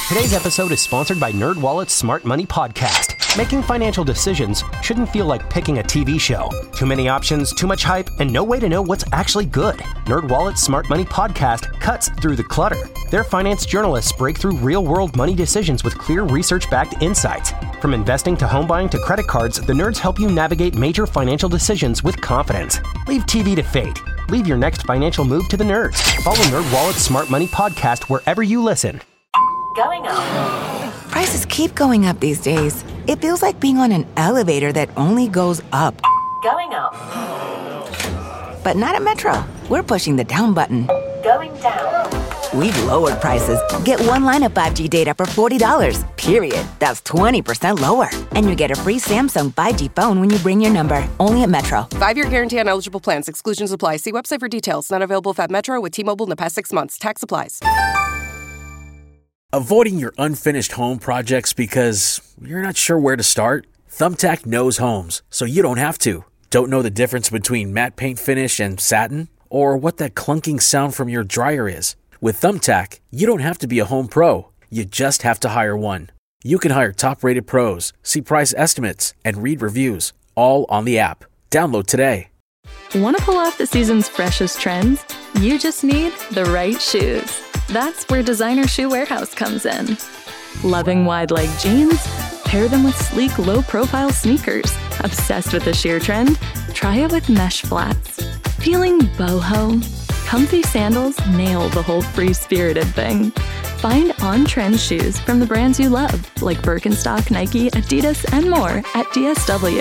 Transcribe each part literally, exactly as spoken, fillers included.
Today's episode is sponsored by NerdWallet's Smart Money Podcast. Making financial decisions shouldn't feel like picking a T V show. Too many options, too much hype, and no way to know what's actually good. NerdWallet's Smart Money Podcast cuts through the clutter. Their finance journalists break through real-world money decisions with clear research-backed insights. From investing to home buying to credit cards, the nerds help you navigate major financial decisions with confidence. Leave T V to fate. Leave your next financial move to the nerds. Follow NerdWallet's Smart Money Podcast wherever you listen. Going up. Prices keep going up these days. It feels like being on an elevator that only goes up. Going up. But not at Metro. We're pushing the down button. Going down. We've lowered prices. Get one line of five G data for forty dollars, period. That's twenty percent lower. And you get a free Samsung five G phone when you bring your number. Only at Metro. Five-year guarantee on eligible plans. Exclusions apply. See website for details. Not available if at Metro with T-Mobile in the past six months. Tax applies. Avoiding your unfinished home projects because you're not sure where to start? Thumbtack knows homes, so you don't have to. Don't know the difference between matte paint finish and satin? Or what that clunking sound from your dryer is? With Thumbtack, you don't have to be a home pro. You just have to hire one. You can hire top-rated pros, see price estimates, and read reviews, all on the app. Download today. Want to pull off the season's freshest trends? You just need the right shoes. That's where Designer Shoe Warehouse comes in. Loving wide-leg jeans? Pair them with sleek, low-profile sneakers. Obsessed with the sheer trend? Try it with mesh flats. Feeling boho? Comfy sandals nail the whole free-spirited thing. Find on-trend shoes from the brands you love, like Birkenstock, Nike, Adidas, and more at D S W.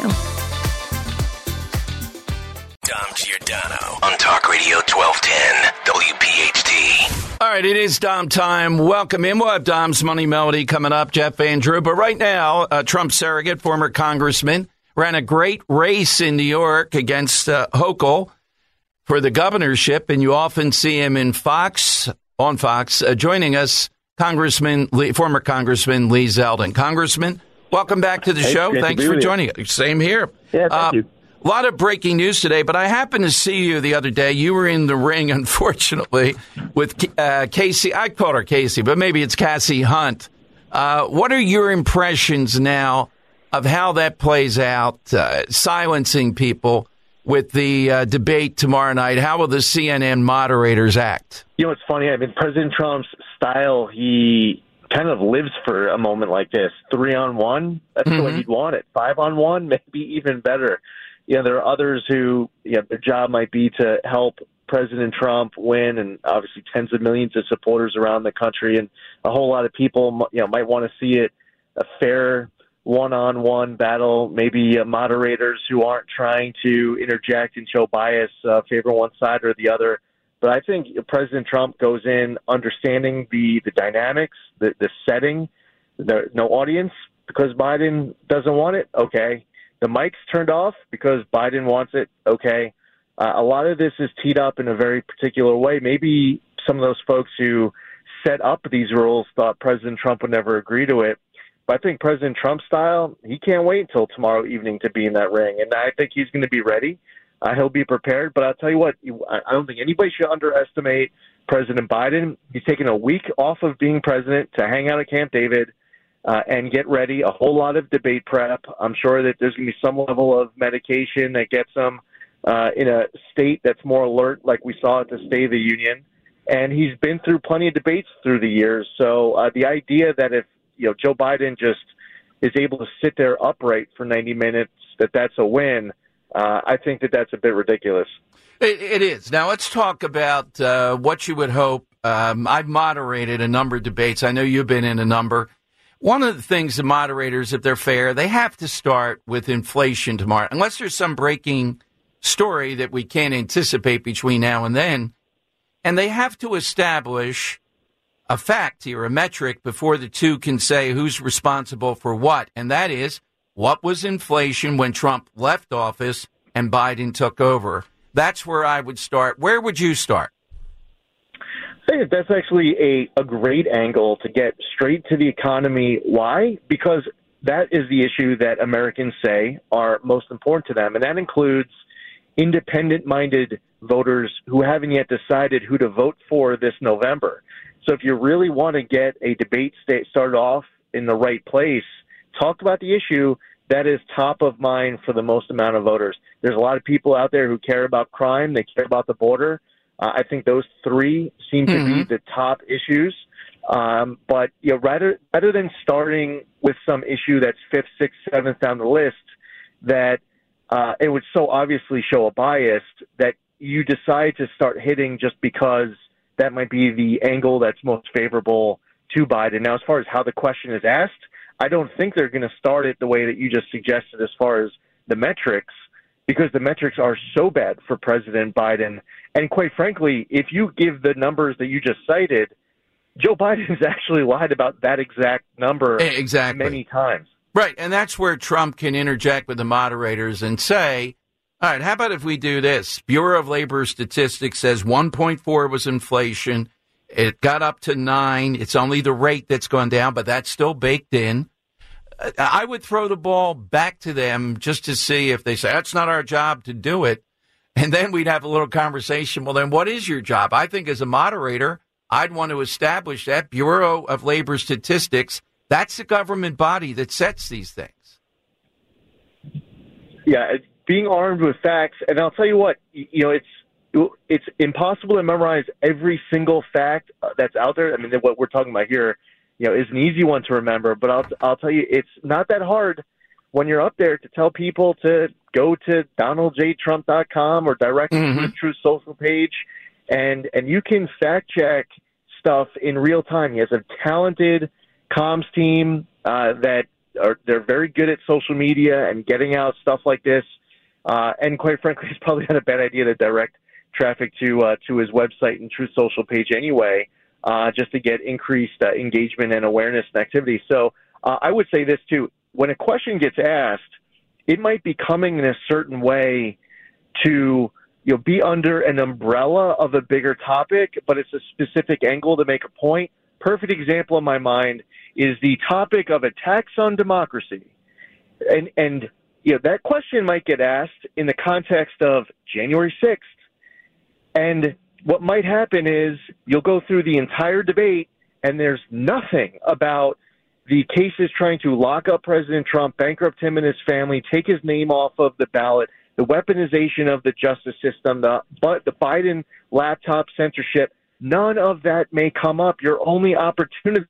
Dom Giordano on Talk Radio twelve ten W P H T. All right, it is Dom time. Welcome in. We'll have Dom's Money Melody coming up, Jeff Van Drew. But right now, uh, Trump surrogate, former congressman, ran a great race in New York against uh, Hochul for the governorship, and you often see him in Fox, on Fox, uh, joining us, Congressman, Lee, former Congressman Lee Zeldin. Congressman, welcome back to the hey, show. Thanks for joining us. Same here. Yeah, thank uh, you. A lot of breaking news today, but I happened to see you the other day. You were in the ring, unfortunately, with uh, Casey. I called her Casey, but maybe it's Cassie Hunt. Uh, what are your impressions now of how that plays out, uh, silencing people with the uh, debate tomorrow night? How will the C N N moderators act? You know, it's funny. I mean, President Trump's style, he kind of lives for a moment like this. Three on one, that's mm-hmm. the way he'd want it. Five on one, maybe even better. You know, there are others who, you know, their job might be to help President Trump win, and obviously tens of millions of supporters around the country, and a whole lot of people, you know, might want to see it a fair one-on-one battle, maybe uh, moderators who aren't trying to interject and show bias, uh, favor one side or the other. But I think President Trump goes in understanding the, the dynamics, the, the setting, the, no audience because Biden doesn't want it. Okay. The mic's turned off because Biden wants it. Okay. Uh, a lot of this is teed up in a very particular way. Maybe some of those folks who set up these rules thought President Trump would never agree to it. But I think President Trump's style, he can't wait until tomorrow evening to be in that ring. And I think he's going to be ready. Uh, he'll be prepared. But I'll tell you what, I don't think anybody should underestimate President Biden. He's taken a week off of being president to hang out at Camp David uh, and get ready. A whole lot of debate prep. I'm sure that there's going to be some level of medication that gets him uh, in a state that's more alert, like we saw at the State of the Union. And he's been through plenty of debates through the years. So uh, the idea that if you know Joe Biden just is able to sit there upright for ninety minutes, that that's a win, uh, I think that that's a bit ridiculous. It, it is. Now let's talk about uh, what you would hope. Um, I've moderated a number of debates. I know you've been in a number. One of the things the moderators, if they're fair, they have to start with inflation tomorrow, unless there's some breaking story that we can't anticipate between now and then. And they have to establish a fact here, a metric, before the two can say who's responsible for what. And that is, what was inflation when Trump left office and Biden took over? That's where I would start. Where would you start? I think that's actually a, a great angle to get straight to the economy. Why? Because that is the issue that Americans say are most important to them. And that includes independent-minded voters who haven't yet decided who to vote for this November. So if you really want to get a debate state started off in the right place, talk about the issue that is top of mind for the most amount of voters. There's a lot of people out there who care about crime. They care about the border. Uh, I think those three seem to mm-hmm. be the top issues. Um, but you know, rather rather than starting with some issue that's fifth, sixth, seventh down the list, that uh, it would so obviously show a bias that you decide to start hitting just because that might be the angle that's most favorable to Biden. Now, as far as how the question is asked, I don't think they're going to start it the way that you just suggested as far as the metrics, because the metrics are so bad for President Biden. And quite frankly, if you give the numbers that you just cited, Joe Biden's actually lied about that exact number exactly. many times. Right, and that's where Trump can interject with the moderators and say, all right, how about if we do this? Bureau of Labor Statistics says one point four was inflation. It got up to nine. It's only the rate that's gone down, but that's still baked in. I would throw the ball back to them just to see if they say, that's not our job to do it. And then we'd have a little conversation. Well, then what is your job? I think as a moderator, I'd want to establish that Bureau of Labor Statistics. That's the government body that sets these things. Yeah, being armed with facts. And I'll tell you what, you know, it's it's impossible to memorize every single fact that's out there. I mean, what we're talking about here, you know, is an easy one to remember. But I'll I'll tell you, it's not that hard when you're up there to tell people to go to Donald J Trump dot com or direct mm-hmm. to the Truth Social page, and and you can fact check stuff in real time. He has a talented comms team uh, that are they're very good at social media and getting out stuff like this. Uh, and quite frankly, it's probably not a bad idea to direct traffic to uh, to his website and Truth Social page anyway, uh, just to get increased uh, engagement and awareness and activity. So uh, I would say this too: when a question gets asked, it might be coming in a certain way to you know be under an umbrella of a bigger topic, but it's a specific angle to make a point. Perfect example in my mind is the topic of attacks on democracy, and and you know that question might get asked in the context of January sixth. And what might happen is you'll go through the entire debate and there's nothing about the cases trying to lock up President Trump, bankrupt him and his family, take his name off of the ballot, the weaponization of the justice system, the, but the Biden laptop censorship. None of that may come up. Your only opportunity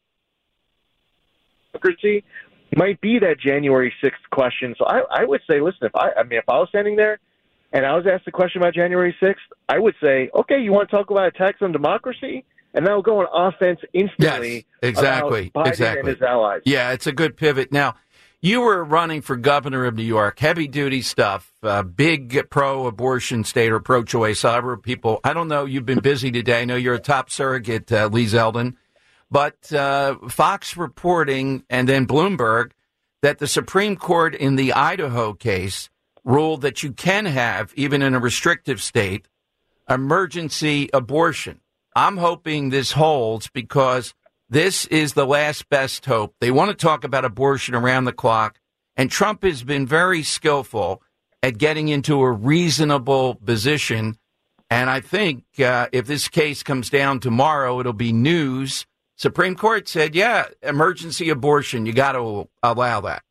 might be that January sixth question. So I, I would say, listen, if I, I mean, if I was standing there and I was asked a question about January sixth, I would say, okay, you want to talk about attacks on democracy? And that will go on offense instantly. Yes, exactly. About Biden exactly. and his allies. Yeah, it's a good pivot. Now, you were running for governor of New York, heavy-duty stuff, uh, big pro-abortion state or pro-choice, however people, I don't know, you've been busy today. I know you're a top surrogate, uh, Lee Zeldin. But uh, Fox reporting and then Bloomberg that the Supreme Court in the Idaho case ruled that you can have, even in a restrictive state, emergency abortion. I'm hoping this holds because this is the last best hope. They want to talk about abortion around the clock, and Trump has been very skillful at getting into a reasonable position. And I think uh, if this case comes down tomorrow, it'll be news. Supreme Court said, yeah, emergency abortion, you got to allow that.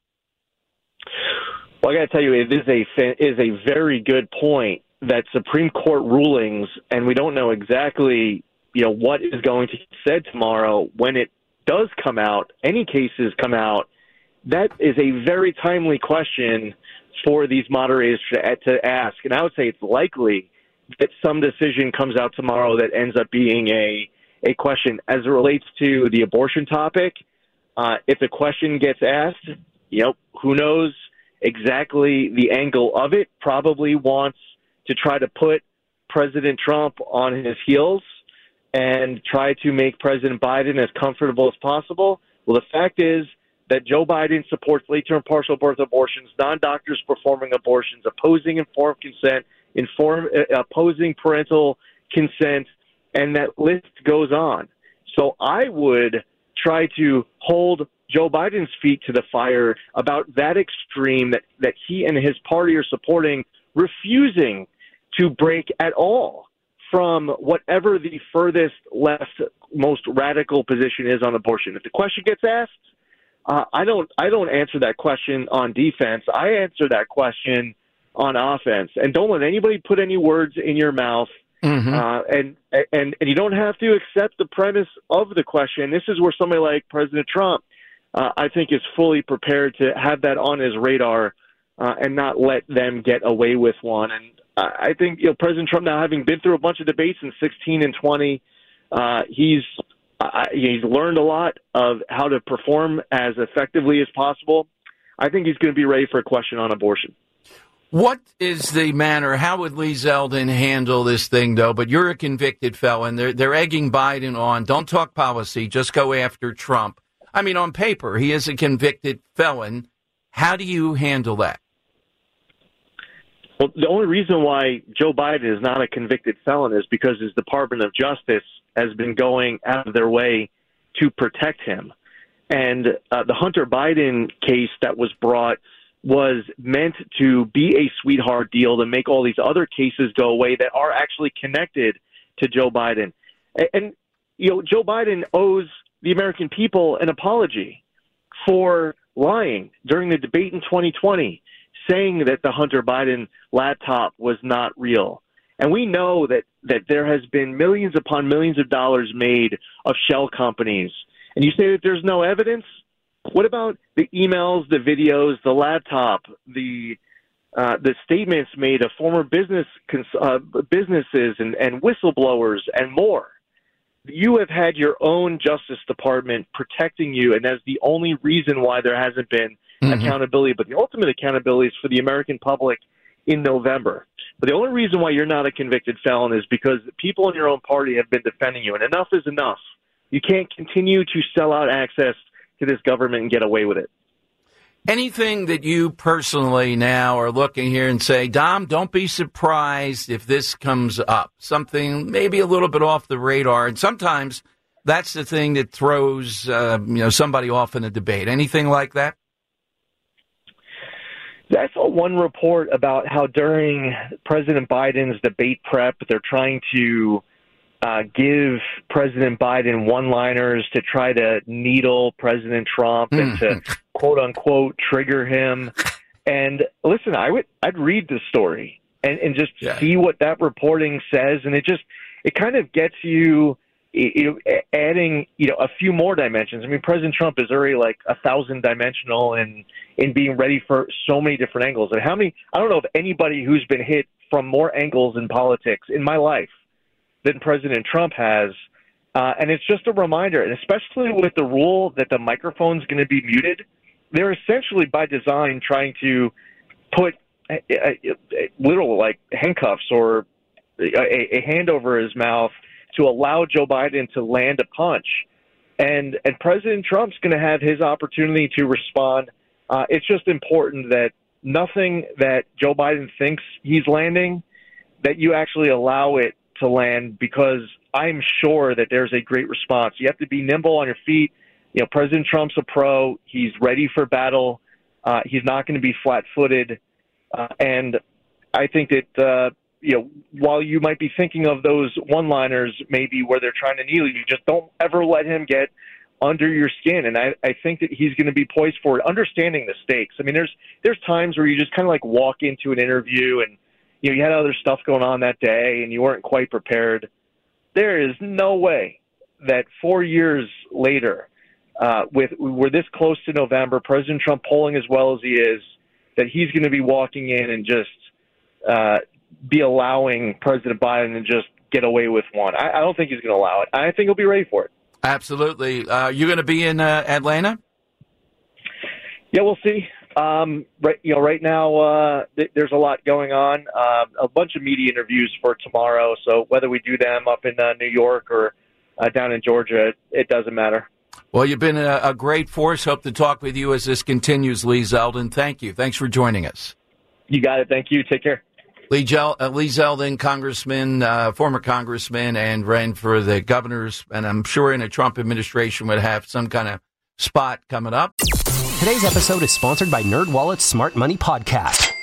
Well, I got to tell you, it is a it is a very good point that Supreme Court rulings, and we don't know exactly, you know, what is going to be said tomorrow when it does come out. Any cases come out. That is a very timely question for these moderators to, to ask, and I would say it's likely that some decision comes out tomorrow that ends up being a a question as it relates to the abortion topic. Uh, if the question gets asked, you know, who knows exactly the angle of it, probably wants to try to put President Trump on his heels and try to make President Biden as comfortable as possible. Well, the fact is that Joe Biden supports late-term partial birth abortions, non-doctors performing abortions, opposing informed consent, inform, uh, opposing parental consent, and that list goes on. So I would try to hold Joe Biden's feet to the fire about that extreme that, that he and his party are supporting, refusing to break at all from whatever the furthest left, most radical position is on abortion. If the question gets asked, uh, I don't I don't answer that question on defense. I answer that question on offense. And don't let anybody put any words in your mouth. Mm-hmm. Uh, and, and, and you don't have to accept the premise of the question. This is where somebody like President Trump, uh, I think, is fully prepared to have that on his radar uh, and not let them get away with one. And I think, you know, President Trump, now having been through a bunch of debates in sixteen and twenty, uh, he's uh, he's learned a lot of how to perform as effectively as possible. I think he's going to be ready for a question on abortion. What is the manner? How would Lee Zeldin handle this thing, though? But you're a convicted felon. They're, they're egging Biden on. Don't talk policy. Just go after Trump. I mean, on paper, he is a convicted felon. How do you handle that? Well, the only reason why Joe Biden is not a convicted felon is because his Department of Justice has been going out of their way to protect him. And uh, the Hunter Biden case that was brought was meant to be a sweetheart deal to make all these other cases go away that are actually connected to Joe Biden. And, and you know, Joe Biden owes the American people an apology for lying during the debate in twenty twenty, saying that the Hunter Biden laptop was not real. And we know that, that there has been millions upon millions of dollars made of shell companies. And you say that there's no evidence? What about the emails, the videos, the laptop, the uh, the statements made of former business uh, businesses and, and whistleblowers and more? You have had your own Justice Department protecting you, and that's the only reason why there hasn't been mm-hmm. accountability. But the ultimate accountability is for the American public in November. But the only reason why you're not a convicted felon is because people in your own party have been defending you, and enough is enough. You can't continue to sell out access to this government and get away with it. Anything that you personally now are looking here and say, Dom, don't be surprised if this comes up. Something maybe a little bit off the radar. And sometimes that's the thing that throws uh, you know somebody off in a debate. Anything like that? I saw one report about how during President Biden's debate prep, they're trying to Uh, give President Biden one-liners to try to needle President Trump and to quote-unquote trigger him. And listen, I would I'd read the story and, and just yeah. see what that reporting says, and it just it kind of gets you, you know, adding you know a few more dimensions. I mean, President Trump is already like a thousand dimensional in in being ready for so many different angles. And how many? I don't know of anybody who's been hit from more angles in politics in my life than President Trump has. Uh, and it's just a reminder, and especially with the rule that the microphone's going to be muted, they're essentially by design trying to put a, a, a literal like handcuffs or a, a hand over his mouth to allow Joe Biden to land a punch. And, and President Trump's going to have his opportunity to respond. Uh, it's just important that nothing that Joe Biden thinks he's landing, that you actually allow it to land, because I'm sure that there's a great response. You have to be nimble on your feet. You know, President Trump's a pro. He's ready for battle. Uh, he's not going to be flat-footed. Uh, and I think that, uh, you know, while you might be thinking of those one-liners maybe where they're trying to kneel you, just don't ever let him get under your skin. And I, I think that he's going to be poised for it, understanding the stakes. I mean, there's there's times where you just kind of like walk into an interview and, you know, you had other stuff going on that day and you weren't quite prepared. There is no way that four years later, uh, with we're this close to November, President Trump polling as well as he is, that he's going to be walking in and just uh, be allowing President Biden to just get away with one. I, I don't think he's going to allow it. I think he'll be ready for it. Absolutely. Uh, you going to be in uh, Atlanta? Yeah, we'll see. Um, right, you know, right now uh, th- there's a lot going on. Uh, a bunch of media interviews for tomorrow. So whether we do them up in uh, New York or uh, down in Georgia, it, it doesn't matter. Well, you've been a, a great force. Hope to talk with you as this continues, Lee Zeldin. Thank you. Thanks for joining us. You got it. Thank you. Take care. Lee, Gel- uh, Lee Zeldin, congressman, uh, former congressman, and ran for the governors, and I'm sure in a Trump administration would have some kind of spot coming up. Today's episode is sponsored by NerdWallet's Smart Money Podcast.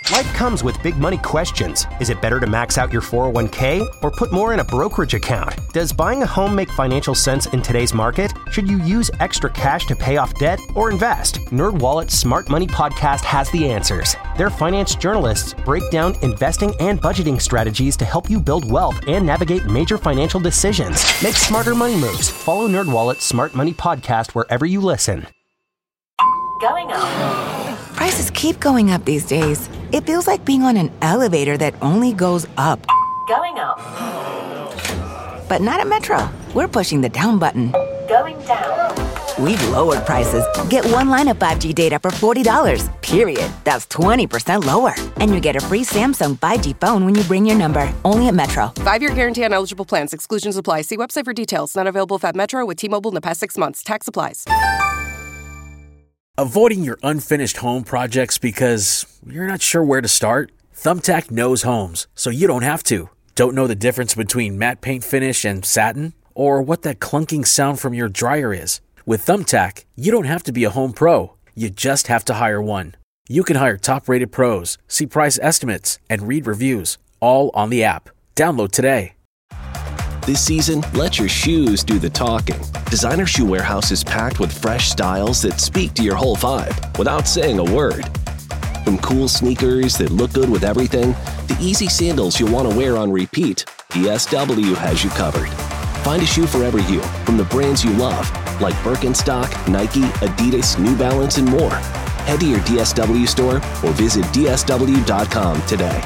Life comes with big money questions. Is it better to max out your four oh one k or put more in a brokerage account? Does buying a home make financial sense in today's market? Should you use extra cash to pay off debt or invest? NerdWallet's Smart Money Podcast has the answers. Their finance journalists break down investing and budgeting strategies to help you build wealth and navigate major financial decisions. Make smarter money moves. Follow NerdWallet's Smart Money Podcast wherever you listen. Going up. Prices keep going up these days. It feels like being on an elevator that only goes up. Going up. But not at Metro. We're pushing the down button. Going down. We've lowered prices. Get one line of five G data for forty dollars, period. That's twenty percent lower. And you get a free Samsung five G phone when you bring your number. Only at Metro. Five-year guarantee on eligible plans. Exclusions apply. See website for details. Not available if at Metro with T-Mobile in the past six months. Tax applies. Avoiding your unfinished home projects because you're not sure where to start? Thumbtack knows homes, so you don't have to. Don't know the difference between matte paint finish and satin? Or what that clunking sound from your dryer is? With Thumbtack, you don't have to be a home pro. You just have to hire one. You can hire top-rated pros, see price estimates, and read reviews, all on the app. Download today. This season, let your shoes do the talking. Designer Shoe Warehouse is packed with fresh styles that speak to your whole vibe without saying a word. From cool sneakers that look good with everything, to easy sandals you'll want to wear on repeat, D S W has you covered. Find a shoe for every you from the brands you love, like Birkenstock, Nike, Adidas, New Balance, and more. Head to your D S W store or visit D S W dot com today.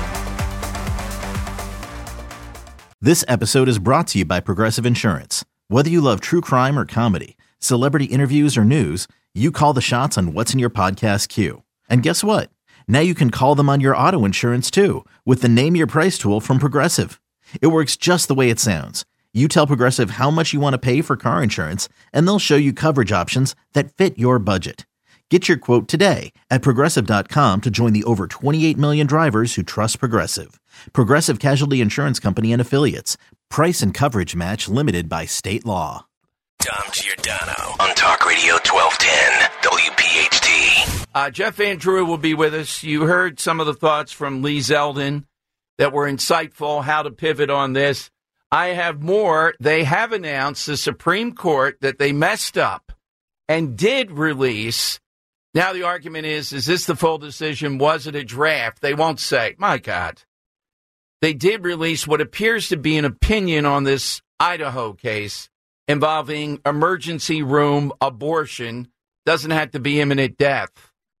This episode is brought to you by Progressive Insurance. Whether you love true crime or comedy, celebrity interviews or news, you call the shots on what's in your podcast queue. And guess what? Now you can call them on your auto insurance too with the Name Your Price tool from Progressive. It works just the way it sounds. You tell Progressive how much you want to pay for car insurance, and they'll show you coverage options that fit your budget. Get your quote today at Progressive dot com to join the over twenty-eight million drivers who trust Progressive. Progressive Casualty Insurance Company and Affiliates. Price and coverage match limited by state law. Dom Giordano on Talk Radio twelve ten W P H T. Uh, Jeff Van Drew will be with us. You heard some of the thoughts from Lee Zeldin that were insightful, how to pivot on this. I have more. They have announced the Supreme Court that they messed up and did release. Now the argument is, is this the full decision? Was it a draft? They won't say. My God. They did release what appears to be an opinion on this Idaho case involving emergency room abortion. Doesn't have to be imminent death.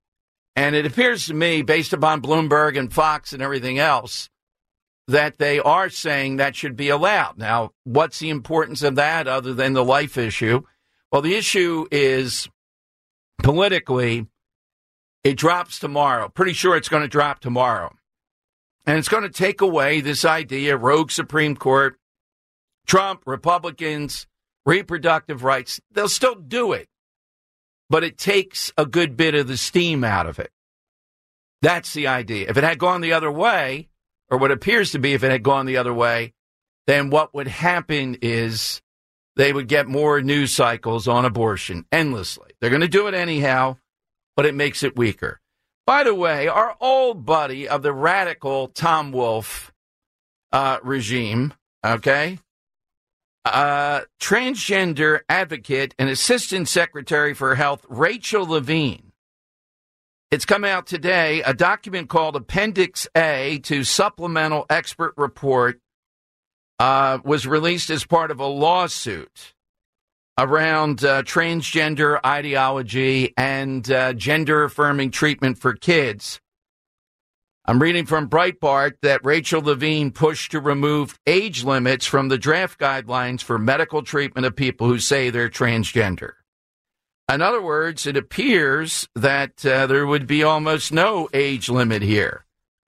And it appears to me, based upon Bloomberg and Fox and everything else, that they are saying that should be allowed. Now, what's the importance of that other than the life issue? Well, the issue is politically, it drops tomorrow. Pretty sure it's going to drop tomorrow. And it's going to take away this idea, rogue Supreme Court, Trump, Republicans, reproductive rights. They'll still do it, but it takes a good bit of the steam out of it. That's the idea. If it had gone the other way, or what appears to be if it had gone the other way, then what would happen is they would get more news cycles on abortion endlessly. They're going to do it anyhow, but it makes it weaker. By the way, our old buddy of the radical Tom Wolf uh, regime, okay, uh, transgender advocate and Assistant Secretary for Health, Rachel Levine. It's come out today, a document called Appendix A to Supplemental Expert Report uh, was released as part of a lawsuit around uh, transgender ideology and uh, gender-affirming treatment for kids. I'm reading from Breitbart that Rachel Levine pushed to remove age limits from the draft guidelines for medical treatment of people who say they're transgender. In other words, it appears that uh, there would be almost no age limit here.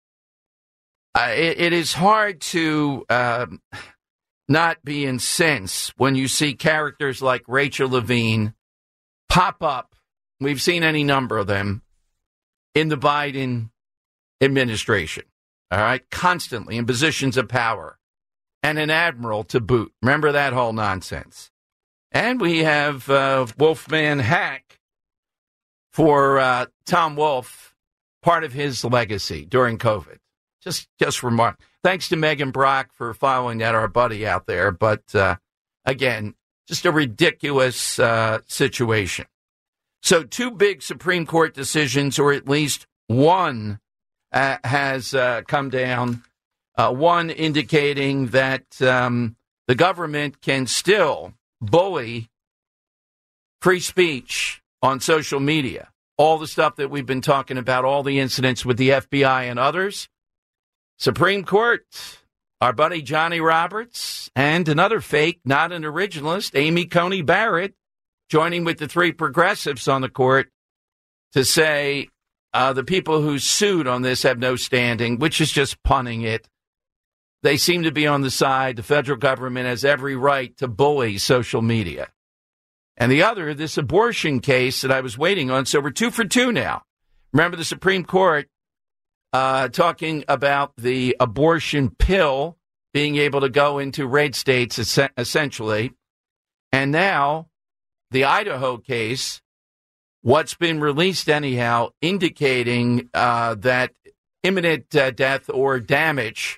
Uh, it, it is hard to uh, not be incensed when you see characters like Rachel Levine pop up. We've seen any number of them in the Biden administration, all right, constantly in positions of power, and an admiral to boot. Remember that whole nonsense. And we have uh, Wolfman Hack for uh, Tom Wolf part of his legacy during COVID. Just just remark. Thanks to Megan Brock for following that, our buddy out there. But, uh, again, just a ridiculous uh, situation. So two big Supreme Court decisions, or at least one, uh, has uh, come down. Uh, one indicating that um, the government can still bully free speech on social media. All the stuff that we've been talking about, all the incidents with the F B I and others. Supreme Court, our buddy Johnny Roberts, and another fake, not an originalist, Amy Coney Barrett, joining with the three progressives on the court to say uh, the people who sued on this have no standing, which is just punning it. They seem to be on the side. The federal government has every right to bully social media. And the other, this abortion case that I was waiting on. So we're two for two now. Remember the Supreme Court uh, talking about the abortion pill being able to go into red states, essentially. And now the Idaho case, what's been released anyhow, indicating uh, that imminent uh, death or damage,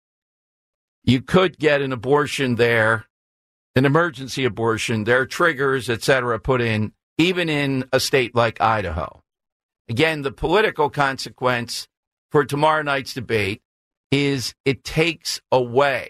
you could get an abortion there, an emergency abortion. There are triggers, et cetera, put in, even in a state like Idaho. Again, the political consequence for tomorrow night's debate is it takes away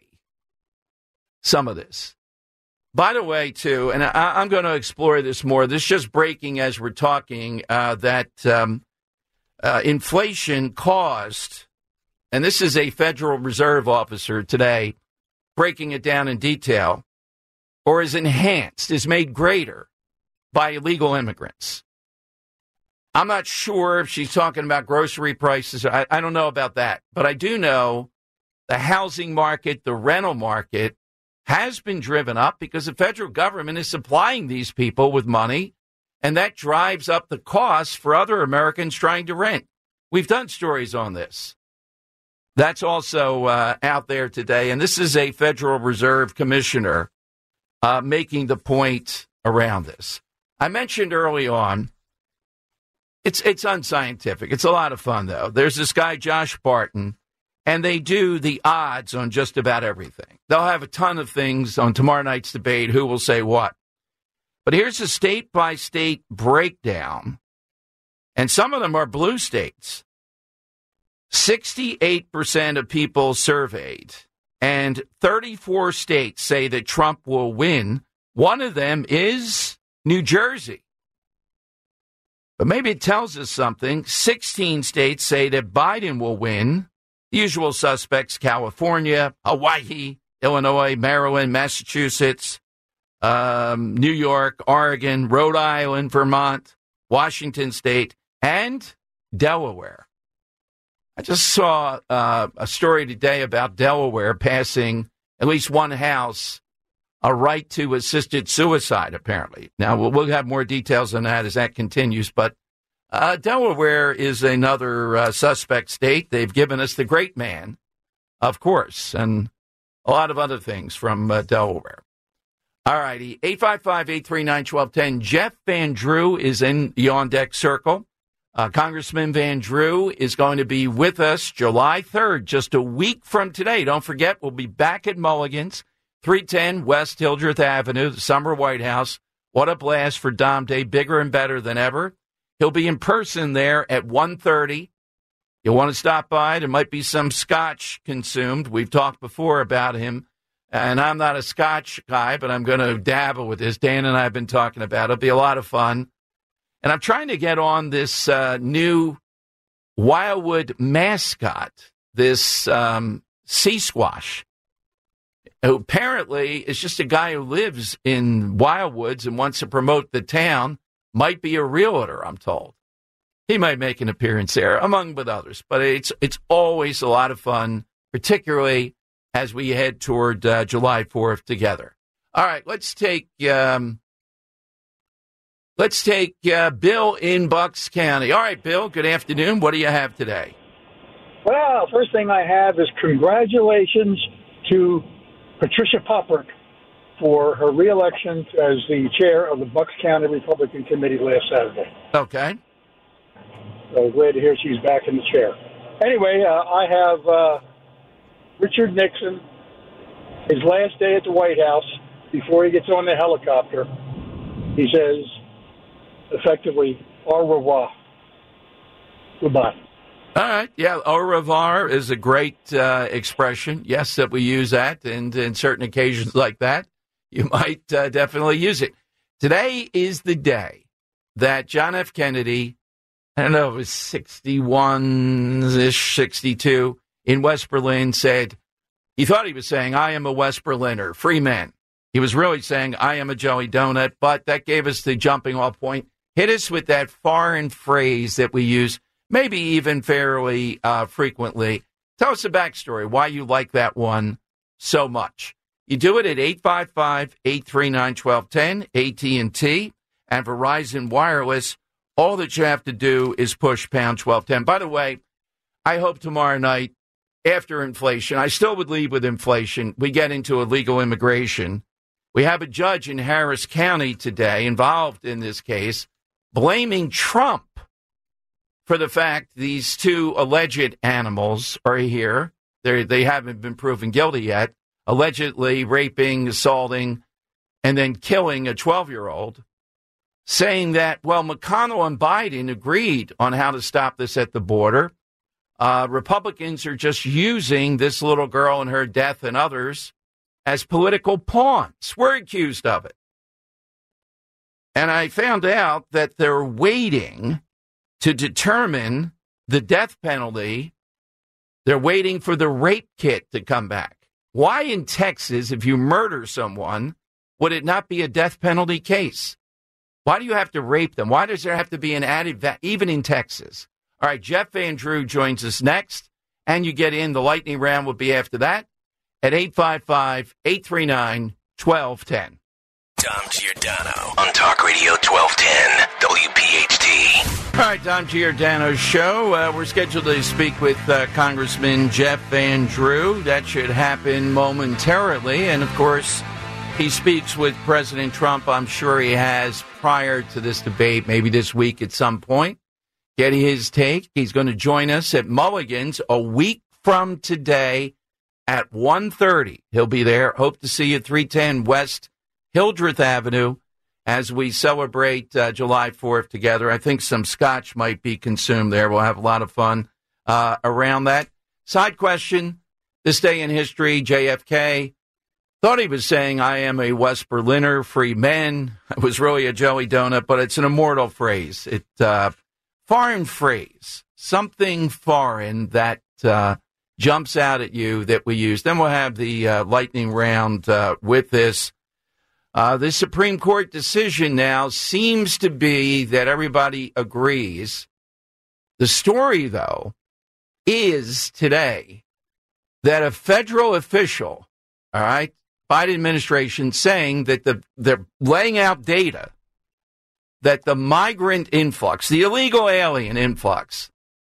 some of this. By the way, too, and I, I'm going to explore this more. This is just breaking as we're talking, uh, that um, uh, inflation caused, and this is a Federal Reserve officer today breaking it down in detail, or is enhanced, is made greater by illegal immigrants. I'm not sure if she's talking about grocery prices. I, I don't know about that. But I do know the housing market, the rental market has been driven up because the federal government is supplying these people with money, and that drives up the costs for other Americans trying to rent. We've done stories on this. That's also uh, out there today. And this is a Federal Reserve commissioner uh, making the point around this. I mentioned early on, it's it's unscientific. It's a lot of fun, though. There's this guy, Josh Barton, and they do the odds on just about everything. They'll have a ton of things on tomorrow night's debate, who will say what. But here's a state-by-state breakdown, and some of them are blue states. sixty-eight percent of people surveyed, and thirty-four states say that Trump will win. One of them is New Jersey. But maybe it tells us something. sixteen states say that Biden will win. The usual suspects: California, Hawaii, Illinois, Maryland, Massachusetts, um, New York, Oregon, Rhode Island, Vermont, Washington State, and Delaware. I just saw uh, a story today about Delaware passing at least one house a right to assisted suicide, apparently. Now, we'll, we'll have more details on that as that continues, but uh, Delaware is another uh, suspect state. They've given us the great man, of course, and a lot of other things from uh, Delaware. All righty, eight five five, eight three nine, one two one zero. Jeff Van Drew is in the on-deck circle. Uh, Congressman Van Drew is going to be with us July third, just a week from today. Don't forget, we'll be back at Mulligan's, three ten West Hildreth Avenue, the Summer White House. What a blast for Dom Day, bigger and better than ever. He'll be in person there at one thirty. You'll want to stop by. There might be some scotch consumed. We've talked before about him, and I'm not a scotch guy, but I'm going to dabble with this. Dan and I have been talking about it. It'll be a lot of fun. And I'm trying to get on this uh, new Wildwood mascot, this um, sea squash, who apparently is just a guy who lives in Wildwoods and wants to promote the town, might be a realtor, I'm told. He might make an appearance there, among with others. But it's it's always a lot of fun, particularly as we head toward uh, July fourth together. All right, let's take... Um, Let's take uh, Bill in Bucks County. All right, Bill, good afternoon. What do you have today? Well, first thing I have is congratulations to Patricia Popper for her reelection as the chair of the Bucks County Republican Committee last Saturday. Okay. So glad to hear she's back in the chair. Anyway, uh, I have uh, Richard Nixon, his last day at the White House, before he gets on the helicopter, he says, effectively, au revoir. Goodbye. All right. Yeah, au revoir is a great uh, expression. Yes, that we use that, and in certain occasions like that, you might uh, definitely use it. Today is the day that John F. Kennedy, I don't know, it was sixty-one-ish, sixty-two, in West Berlin said, he thought he was saying, I am a West Berliner, free man. He was really saying, I am a Joey Donut, but that gave us the jumping off point. Hit us with that foreign phrase that we use, maybe even fairly uh, frequently. Tell us the backstory, why you like that one so much. You do it at eight five five, eight three nine, one two one zero, A T and T, and Verizon Wireless. All that you have to do is push pound twelve ten. By the way, I hope tomorrow night, after inflation, I still would leave with inflation, we get into illegal immigration. We have a judge in Harris County today involved in this case, blaming Trump for the fact these two alleged animals are here. They're, they haven't been proven guilty yet, allegedly raping, assaulting, and then killing a twelve-year-old, saying that, well, McConnell and Biden agreed on how to stop this at the border. Uh, Republicans are just using this little girl and her death and others as political pawns. We're accused of it. And I found out that they're waiting to determine the death penalty. They're waiting for the rape kit to come back. Why in Texas, if you murder someone, would it not be a death penalty case? Why do you have to rape them? Why does there have to be an added va- even in Texas? All right, Jeff Van Drew joins us next, and you get in. The lightning round will be after that at eight five five, eight three nine, one two one zero. Dom Giordano on Talk Radio twelve ten W P H T. All right, Dom Giordano's show. Uh, we're scheduled to speak with uh, Congressman Jeff Van Drew. That should happen momentarily. And, of course, he speaks with President Trump. I'm sure he has prior to this debate, maybe this week at some point. Getting his take. He's going to join us at Mulligan's a week from today at one thirty. He'll be there. Hope to see you at three ten West Hildreth Avenue as we celebrate uh, July fourth together. I think some scotch might be consumed there. We'll have a lot of fun uh, around that. Side question, this day in history, J F K thought he was saying, I am a West Berliner, free men. It was really a Joey Donut, but it's an immortal phrase. It uh, foreign phrase, something foreign that uh, jumps out at you that we use. Then we'll have the uh, lightning round uh, with this. Uh, the Supreme Court decision now seems to be that everybody agrees. The story, though, is today that a federal official, all right, Biden administration saying that the they're laying out data that the migrant influx, the illegal alien influx,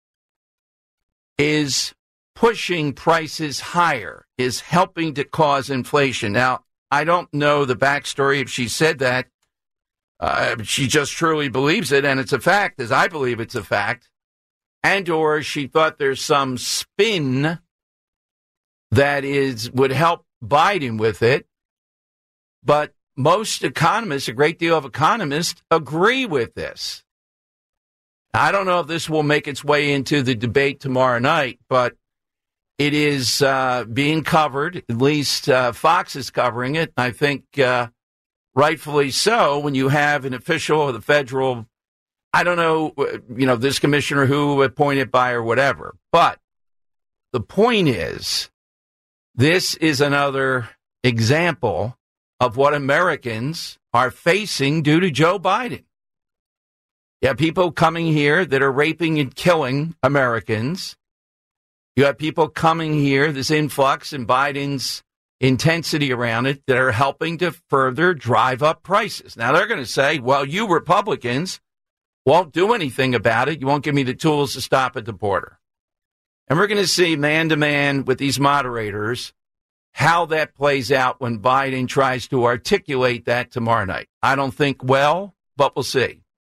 is pushing prices higher, is helping to cause inflation. Now, I don't know the backstory if she said that. Uh, she just truly believes it, and it's a fact, as I believe it's a fact. And or she thought there's some spin that is would help Biden with it. But most economists, a great deal of economists, agree with this. I don't know if this will make its way into the debate tomorrow night, but it is uh, being covered. At least uh, Fox is covering it. I think uh, rightfully so when you have an official of the federal, I don't know, you know, this commissioner who appointed by or whatever. But the point is, this is another example of what Americans are facing due to Joe Biden. You have people coming here that are raping and killing Americans. You have people coming here, this influx and Biden's intensity around it, that are helping to further drive up prices. Now, they're going to say, well, you Republicans won't do anything about it. You won't give me the tools to stop at the border. And we're going to see man-to-man with these moderators how that plays out when Biden tries to articulate that tomorrow night. I don't think well, but we'll see.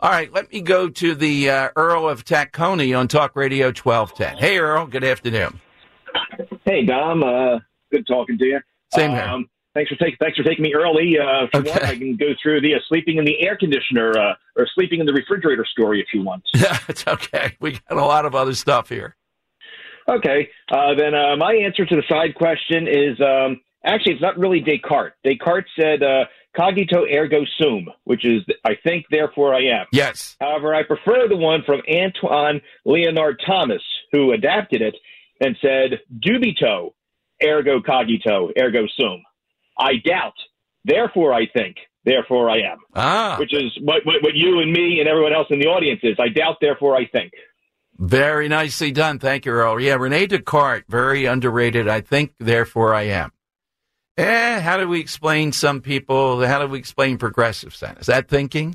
All right, let me go to the uh, Earl of Tacony on Talk Radio twelve ten. Hey, Earl, good afternoon. Hey, Dom. Uh, good talking to you. Same here. Um, thanks for taking thanks for taking me early. Uh, if you Okay. want, I can go through the uh, sleeping in the air conditioner uh, or sleeping in the refrigerator story if you want. Yeah, it's okay. We got a lot of other stuff here. Okay. Uh, then uh, my answer to the side question is um, actually it's not really Descartes. Descartes said uh, cogito ergo sum, which is I think, therefore I am. Yes. However, I prefer the one from Antoine Leonard Thomas, who adapted it and said dubito ergo cogito ergo sum. I doubt, therefore I think, therefore I am. Ah. Which is what, what, what you and me and everyone else in the audience is. I doubt, therefore I think. Very nicely done. Thank you, Earl. Yeah, Rene Descartes, very underrated. I think, therefore I am. Eh, how do we explain some people? How do we explain progressive then? Is that thinking?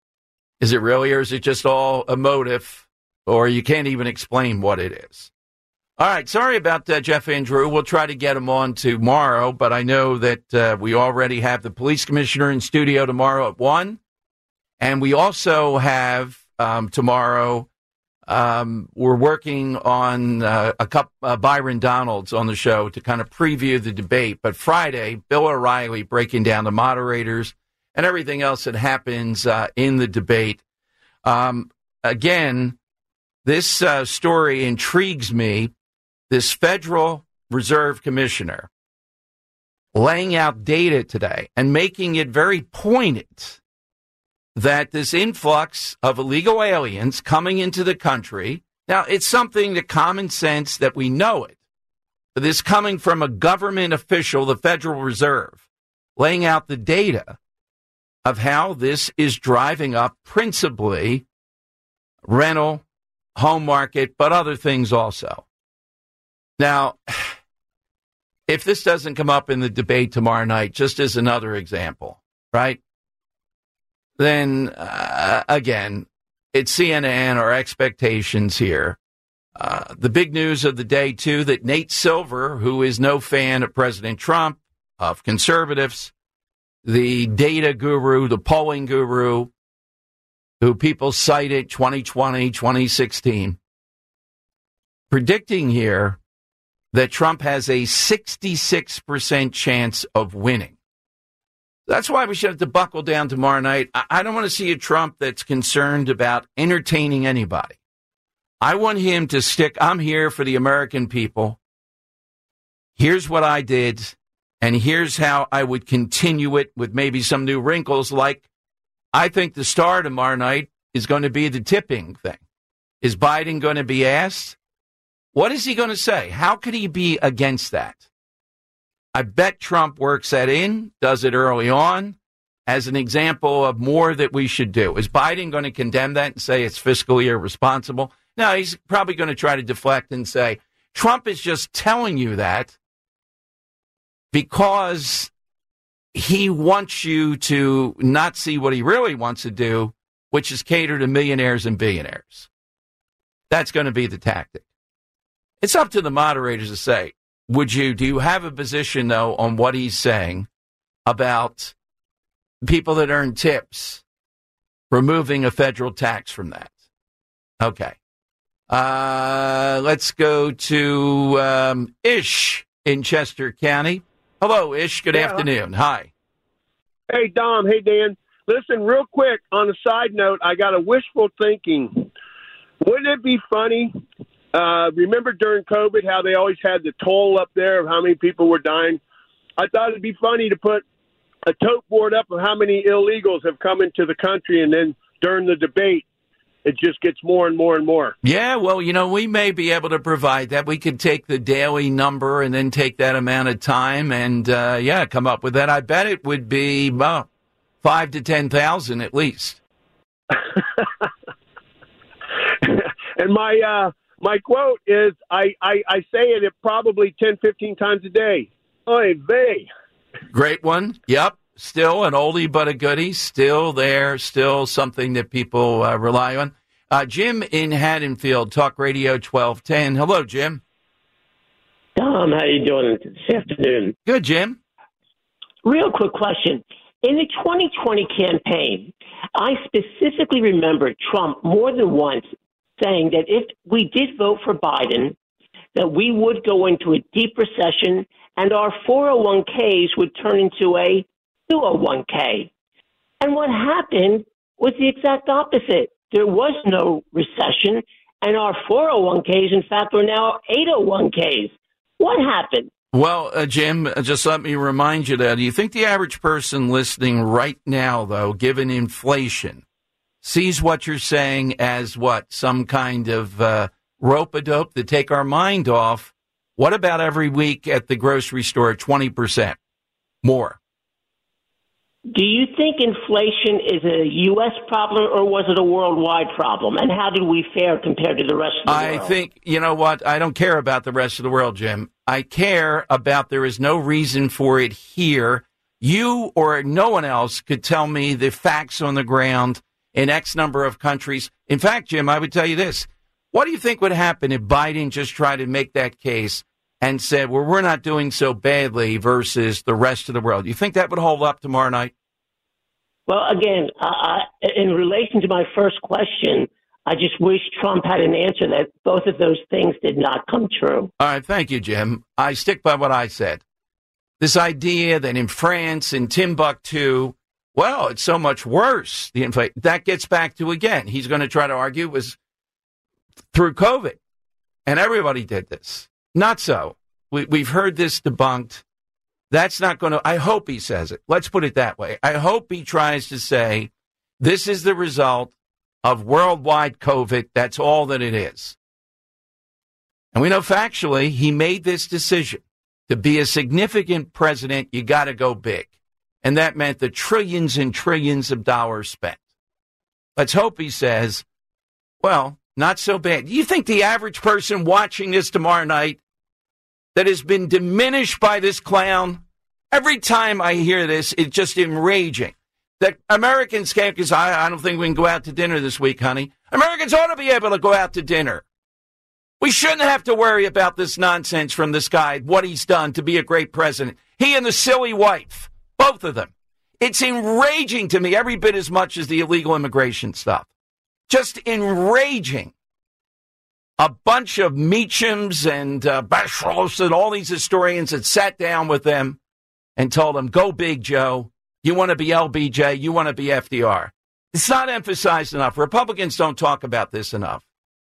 Is it really, or is it just all emotive, or you can't even explain what it is? All right, sorry about uh, Jeff Andrew. We'll try to get him on tomorrow, but I know that uh, we already have the police commissioner in studio tomorrow at one, and we also have um, tomorrow, um, we're working on uh, a couple, uh, Byron Donalds on the show to kind of preview the debate, but Friday, Bill O'Reilly breaking down the moderators and everything else that happens uh, in the debate. Um, again, this uh, story intrigues me. This Federal Reserve Commissioner laying out data today and making it very pointed that this influx of illegal aliens coming into the country, now it's something that common sense that we know it, but this coming from a government official, the Federal Reserve, laying out the data of how this is driving up principally rental, home market, but other things also. Now, if this doesn't come up in the debate tomorrow night, just as another example, right, then, uh, again, it's C N N, our expectations here. Uh, the big news of the day, too, that Nate Silver, who is no fan of President Trump, of conservatives, the data guru, the polling guru, who people cited twenty twenty, twenty sixteen, predicting here that Trump has a sixty-six percent chance of winning. That's why we should have to buckle down tomorrow night. I don't want to see a Trump that's concerned about entertaining anybody. I want him to stick, I'm here for the American people. Here's what I did, and here's how I would continue it with maybe some new wrinkles, like I think the star tomorrow night is going to be the tipping thing. Is Biden going to be asked? What is he going to say? How could he be against that? I bet Trump works that in, does it early on, as an example of more that we should do. Is Biden going to condemn that and say it's fiscally irresponsible? No, he's probably going to try to deflect and say, Trump is just telling you that because he wants you to not see what he really wants to do, which is cater to millionaires and billionaires. That's going to be the tactic. It's up to the moderators to say, would you, do you have a position, though, on what he's saying about people that earn tips, removing a federal tax from that? Okay. Uh, let's go to um, Ish in Chester County. Hello, Ish. Good Yeah. afternoon. Hi. Hey, Dom. Hey, Dan. Listen, real quick, on a side note, I got a wishful thinking. Wouldn't it be funny? Uh, remember during COVID how they always had the toll up there of how many people were dying? I thought it'd be funny to put a tote board up of how many illegals have come into the country, and then during the debate, it just gets more and more and more. Yeah, well, you know, we may be able to provide that. We could take the daily number and then take that amount of time and, uh, yeah, come up with that. I bet it would be, well, five to ten thousand at least. And my uh, my quote is, I, I, I say it probably ten, fifteen times a day. Oy vey. Great one. Yep. Still an oldie but a goodie. Still there. Still something that people uh, rely on. Uh, Jim in Haddonfield, Talk Radio twelve ten. Hello, Jim. Tom, how you doing this afternoon? Good, Jim. Real quick question. In the twenty twenty campaign, I specifically remember Trump more than once saying that if we did vote for Biden, that we would go into a deep recession and our four oh one k's would turn into a two oh one k. And what happened was the exact opposite. There was no recession, and our four oh one k's, in fact, are now eight oh one k's. What happened? Well, uh, Jim, just let me remind you that. Do you think the average person listening right now, though, given inflation, sees what you're saying as what? Some kind of uh, rope-a-dope to take our mind off? What about every week at the grocery store, twenty percent more? Do you think inflation is a U S problem or was it a worldwide problem? And how did we fare compared to the rest of the I world? I think, you know what? I don't care about the rest of the world, Jim. I care about there is no reason for it here. You or no one else could tell me the facts on the ground in X number of countries. In fact, Jim, I would tell you this. What do you think would happen if Biden just tried to make that case and said, well, we're not doing so badly versus the rest of the world? You think that would hold up tomorrow night? Well, again, uh, in relation to my first question, I just wish Trump had an answer that both of those things did not come true. All right. Thank you, Jim. I stick by what I said. This idea that in France, in Timbuktu, well, it's so much worse. The inflation, that gets back to, again, he's going to try to argue it was through COVID. And everybody did this. Not so. We, we've heard this debunked. That's not going to, I hope he says it. Let's put it that way. I hope he tries to say this is the result of worldwide COVID. That's all that it is. And we know factually he made this decision. To be a significant president, you got to go big. And that meant the trillions and trillions of dollars spent. Let's hope he says, well, not so bad. Do you think the average person watching this tomorrow night that has been diminished by this clown? Every time I hear this, it's just enraging. That Americans can't, because I, I don't think we can go out to dinner this week, honey. Americans ought to be able to go out to dinner. We shouldn't have to worry about this nonsense from this guy, what he's done to be a great president. He and the silly wife, both of them. It's enraging to me every bit as much as the illegal immigration stuff. Just enraging. A bunch of Meachams and uh, Bashros and all these historians that sat down with them and told them, go big, Joe. You want to be L B J. You want to be F D R. It's not emphasized enough. Republicans don't talk about this enough.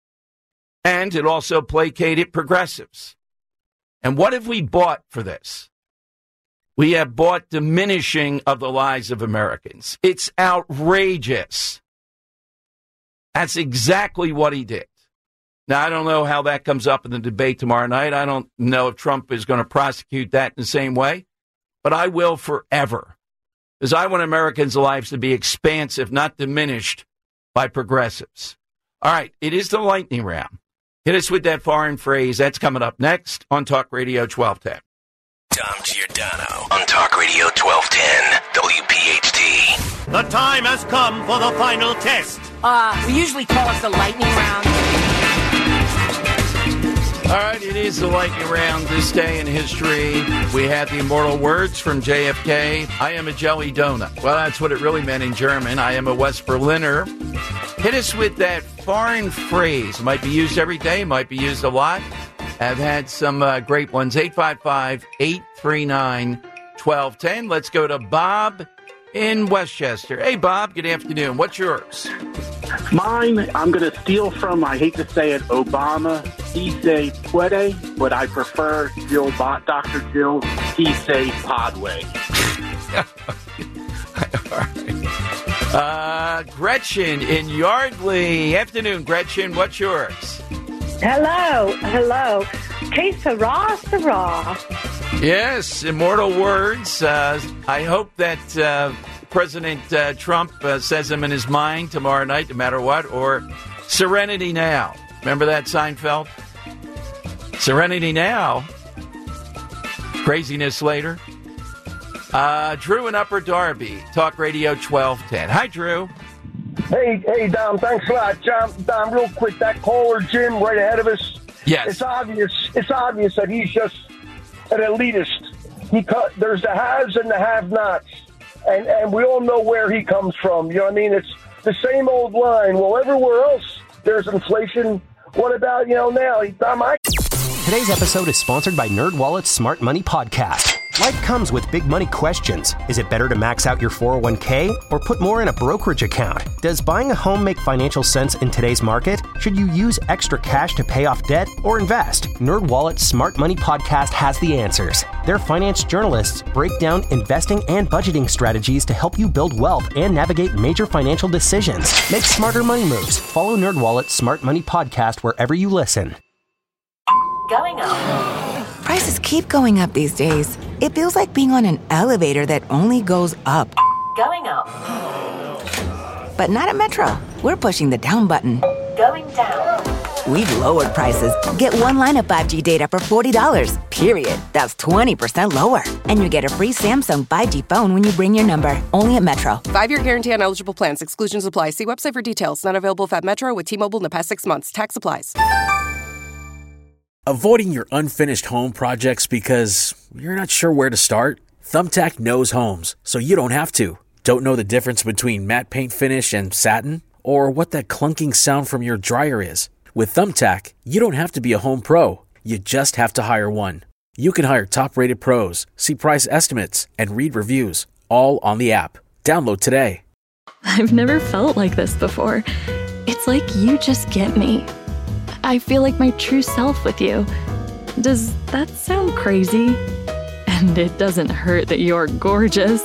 And it also placated progressives. And what have we bought for this? We have bought diminishing of the lives of Americans. It's outrageous. That's exactly what he did. Now, I don't know how that comes up in the debate tomorrow night. I don't know if Trump is going to prosecute that in the same way, but I will forever. Because I want Americans' lives to be expansive, not diminished by progressives. All right, it is the lightning round. Hit us with that foreign phrase. That's coming up next on Talk Radio twelve ten. Tom Giordano on Talk Radio twelve ten W P H T. The time has come for the final test. Uh, we usually call it the lightning round. All right, it is the lightning round. This day in history, we had the immortal words from J F K. I am a jelly donut. Well, that's what it really meant in German. I am a West Berliner. Hit us with that foreign phrase. Might be used every day, might be used a lot. I've had some uh, great ones. eight five five, eight three nine, one two one zero. Let's go to Bob in Westchester. Hey, Bob, good afternoon. What's yours? Mine, I'm going to steal from, I hate to say it, Obama. He say puede, but I prefer Jill, Doctor Jill. He say podway. All right. Uh, Gretchen in Yardley. Afternoon, Gretchen. What's yours? Hello, hello. Que sera, sera. Yes, immortal words. Uh, I hope that uh, President uh, Trump uh, says them in his mind tomorrow night, no matter what, or Serenity Now. Remember that, Seinfeld? Serenity Now. Craziness later. Uh, Drew in Upper Darby, Talk Radio twelve ten. Hi, Drew. Hey, hey, Dom, thanks a lot. John, Dom, real quick, that caller, Jim, right ahead of us. Yes. It's obvious, it's obvious that he's just an elitist. He cut, there's the haves and the have-nots. and, and we all know where he comes from. You know what I mean? It's the same old line. Well, everywhere else there's inflation. What about, you know, now? Dom, I... Today's episode is sponsored by NerdWallet's Smart Money Podcast. Life comes with big money questions. Is it better to max out your four oh one k or put more in a brokerage account? Does buying a home make financial sense in today's market? Should you use extra cash to pay off debt or invest? NerdWallet's Smart Money Podcast has the answers. Their finance journalists break down investing and budgeting strategies to help you build wealth and navigate major financial decisions. Make smarter money moves. Follow NerdWallet's Smart Money Podcast wherever you listen. Going up. Prices keep going up these days. It feels like being on an elevator that only goes up. Going up. But not at Metro. We're pushing the down button. Going down. We've lowered prices. Get one line of five G data for forty dollars, period. That's twenty percent lower. And you get a free Samsung five G phone when you bring your number. Only at Metro. Five-year guarantee on eligible plans. Exclusions apply. See website for details. Not available if at Metro with T-Mobile in the past six months. Tax applies. Avoiding your unfinished home projects because you're not sure where to start? Thumbtack knows homes, so you don't have to. Don't know the difference between matte paint finish and satin? Or what that clunking sound from your dryer is? With Thumbtack, you don't have to be a home pro. You just have to hire one. You can hire top-rated pros, see price estimates, and read reviews, all on the app. Download today. I've never felt like this before. It's like you just get me. I feel like my true self with you. Does that sound crazy? And it doesn't hurt that you're gorgeous.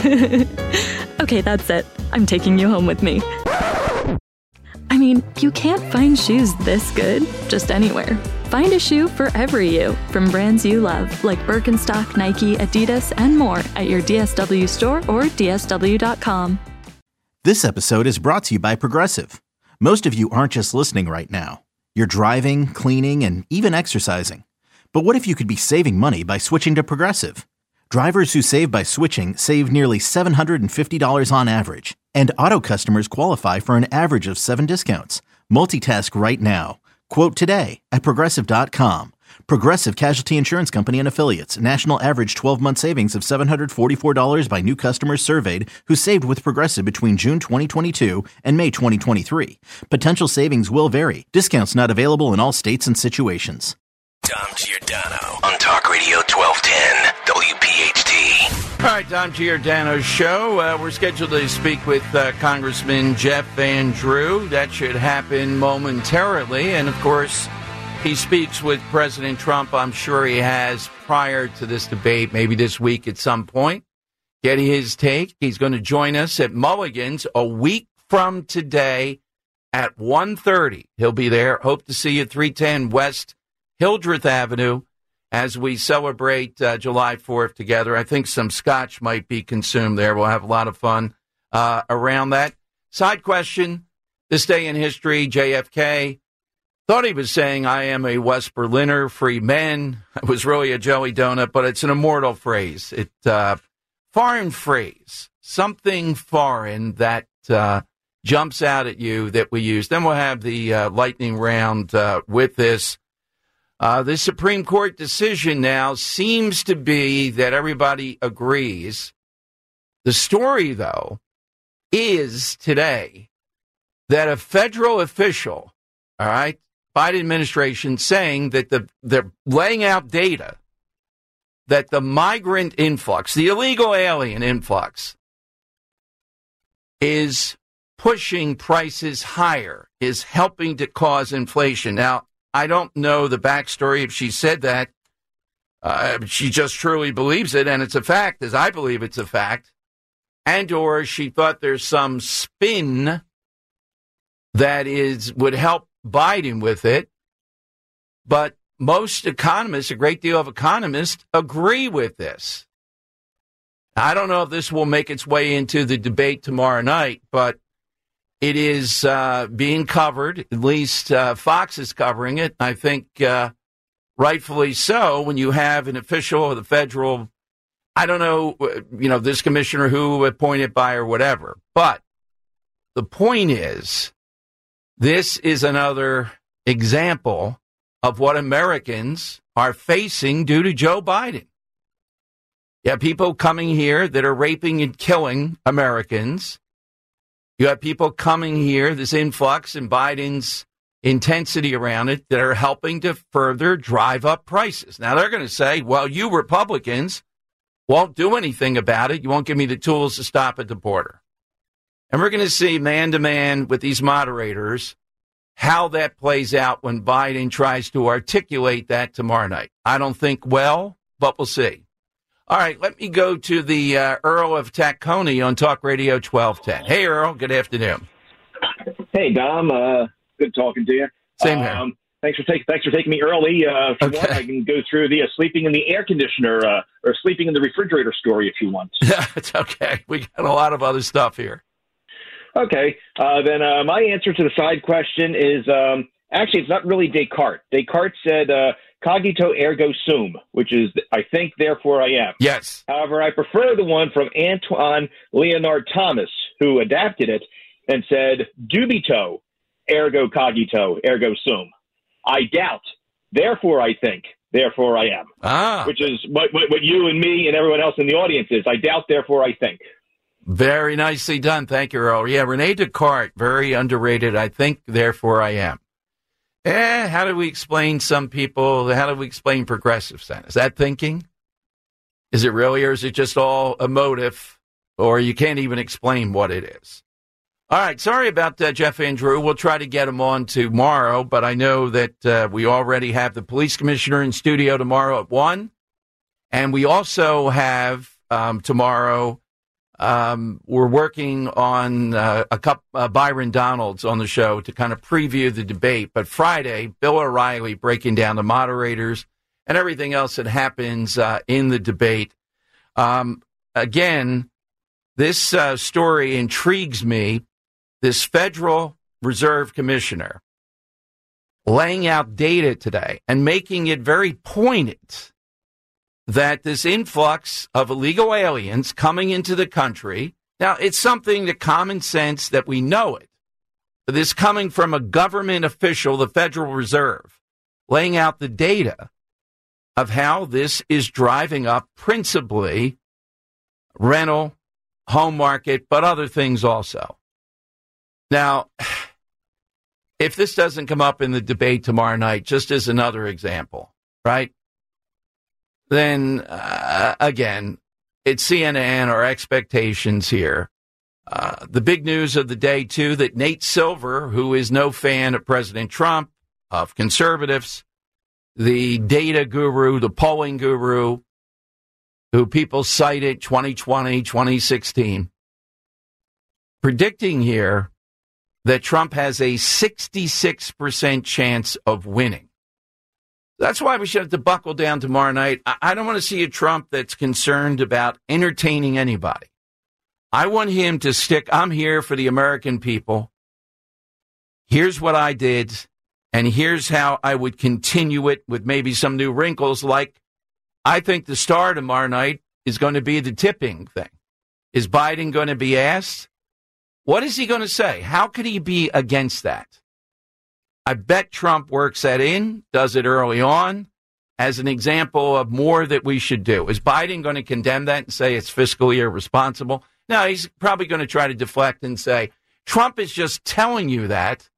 Okay, that's it. I'm taking you home with me. I mean, you can't find shoes this good just anywhere. Find a shoe for every you from brands you love, like Birkenstock, Nike, Adidas, and more at your D S W store or D S W dot com. This episode is brought to you by Progressive. Most of you aren't just listening right now. You're driving, cleaning, and even exercising. But what if you could be saving money by switching to Progressive? Drivers who save by switching save nearly seven hundred fifty dollars on average. And auto customers qualify for an average of seven discounts. Multitask right now. Quote today at Progressive dot com. Progressive Casualty Insurance Company and Affiliates. National average twelve-month savings of seven hundred forty-four dollars by new customers surveyed who saved with Progressive between June twenty twenty-two and May twenty twenty-three. Potential savings will vary. Discounts not available in all states and situations. Dom Giordano on Talk Radio twelve ten W P H T. All right, Dom Giordano's show. Uh, we're scheduled to speak with uh, Congressman Jeff Van Drew. That should happen momentarily. And, of course, he speaks with President Trump. I'm sure he has prior to this debate, maybe this week at some point, getting his take. He's going to join us at Mulligan's a week from today at one thirty. He'll be there. Hope to see you at three ten West Hildreth Avenue as we celebrate uh, July fourth together. I think some scotch might be consumed there. We'll have a lot of fun uh, around that. Side question, this day in history, J F K thought he was saying, I am a West Berliner, free men. It was really a Joey Donut, but it's an immortal phrase. It uh, foreign phrase, something foreign that uh, jumps out at you that we use. Then we'll have the uh, lightning round uh, with this. Uh, the Supreme Court decision now seems to be that everybody agrees. The story, though, is today that a federal official, all right, Biden administration saying that the they're laying out data that the migrant influx, the illegal alien influx, is pushing prices higher, is helping to cause inflation. Now, I don't know the backstory if she said that. Uh, she just truly believes it, and it's a fact, as I believe it's a fact. And or she thought there's some spin that is would help Biden with it. But most economists, a great deal of economists, agree with this. I don't know if this will make its way into the debate tomorrow night, but it is uh, being covered. At least uh, Fox is covering it. I think uh, rightfully so. When you have an official of the federal, I don't know, you know, this commissioner who appointed by or whatever. But the point is, this is another example of what Americans are facing due to Joe Biden. You have people coming here that are raping and killing Americans. You have people coming here, this influx and Biden's intensity around it, that are helping to further drive up prices. Now, they're going to say, well, you Republicans won't do anything about it. You won't give me the tools to stop at the border. And we're going to see man-to-man with these moderators how that plays out when Biden tries to articulate that tomorrow night. I don't think well, but we'll see. All right, let me go to the uh, Earl of Tacony on Talk Radio twelve ten. Hey, Earl, good afternoon. Hey, Dom. Uh, good talking to you. Same here. Um, thanks for taking thanks for taking me early. Uh, if you Okay. want, I can go through the uh, sleeping in the air conditioner uh, or sleeping in the refrigerator story if you want. It's okay. We got a lot of other stuff here. Okay. Uh, then uh, my answer to the side question is um, actually it's not really Descartes. Descartes said uh, cogito ergo sum, which is I think, therefore I am. Yes. However, I prefer the one from Antoine Leonard Thomas, who adapted it and said dubito ergo cogito ergo sum. I doubt, therefore I think, therefore I am. Ah. Which is what, what, what you and me and everyone else in the audience is. I doubt, therefore I think. Very nicely done. Thank you, Earl. Yeah, Rene Descartes, very underrated. I think, therefore I am. Eh, how do we explain some people? How do we explain progressives then? Is that thinking? Is it really, or is it just all emotive, or you can't even explain what it is? All right, sorry about uh, Jeff Andrew. We'll try to get him on tomorrow, but I know that uh, we already have the police commissioner in studio tomorrow at one, and we also have um, tomorrow, um, we're working on uh, a couple, uh, Byron Donalds on the show to kind of preview the debate, but Friday, Bill O'Reilly breaking down the moderators and everything else that happens uh, in the debate. Um, again, this uh, story intrigues me. This Federal Reserve Commissioner laying out data today and making it very poignant that this influx of illegal aliens coming into the country, now it's something that common sense that we know it, but this coming from a government official, the Federal Reserve, laying out the data of how this is driving up principally rental, home market, but other things also. Now, if this doesn't come up in the debate tomorrow night, just as another example, right, then, uh, again, it's C N N, our expectations here. Uh, the big news of the day, too, that Nate Silver, who is no fan of President Trump, of conservatives, the data guru, the polling guru, who people cited twenty twenty, twenty sixteen, predicting here that Trump has a sixty-six percent chance of winning. That's why we should have to buckle down tomorrow night. I don't want to see a Trump that's concerned about entertaining anybody. I want him to stick, I'm here for the American people. Here's what I did, and here's how I would continue it with maybe some new wrinkles, like I think the star tomorrow night is going to be the tipping thing. Is Biden going to be asked? What is he going to say? How could he be against that? I bet Trump works that in, does it early on, as an example of more that we should do. Is Biden going to condemn that and say it's fiscally irresponsible? No, he's probably going to try to deflect and say, Trump is just telling you that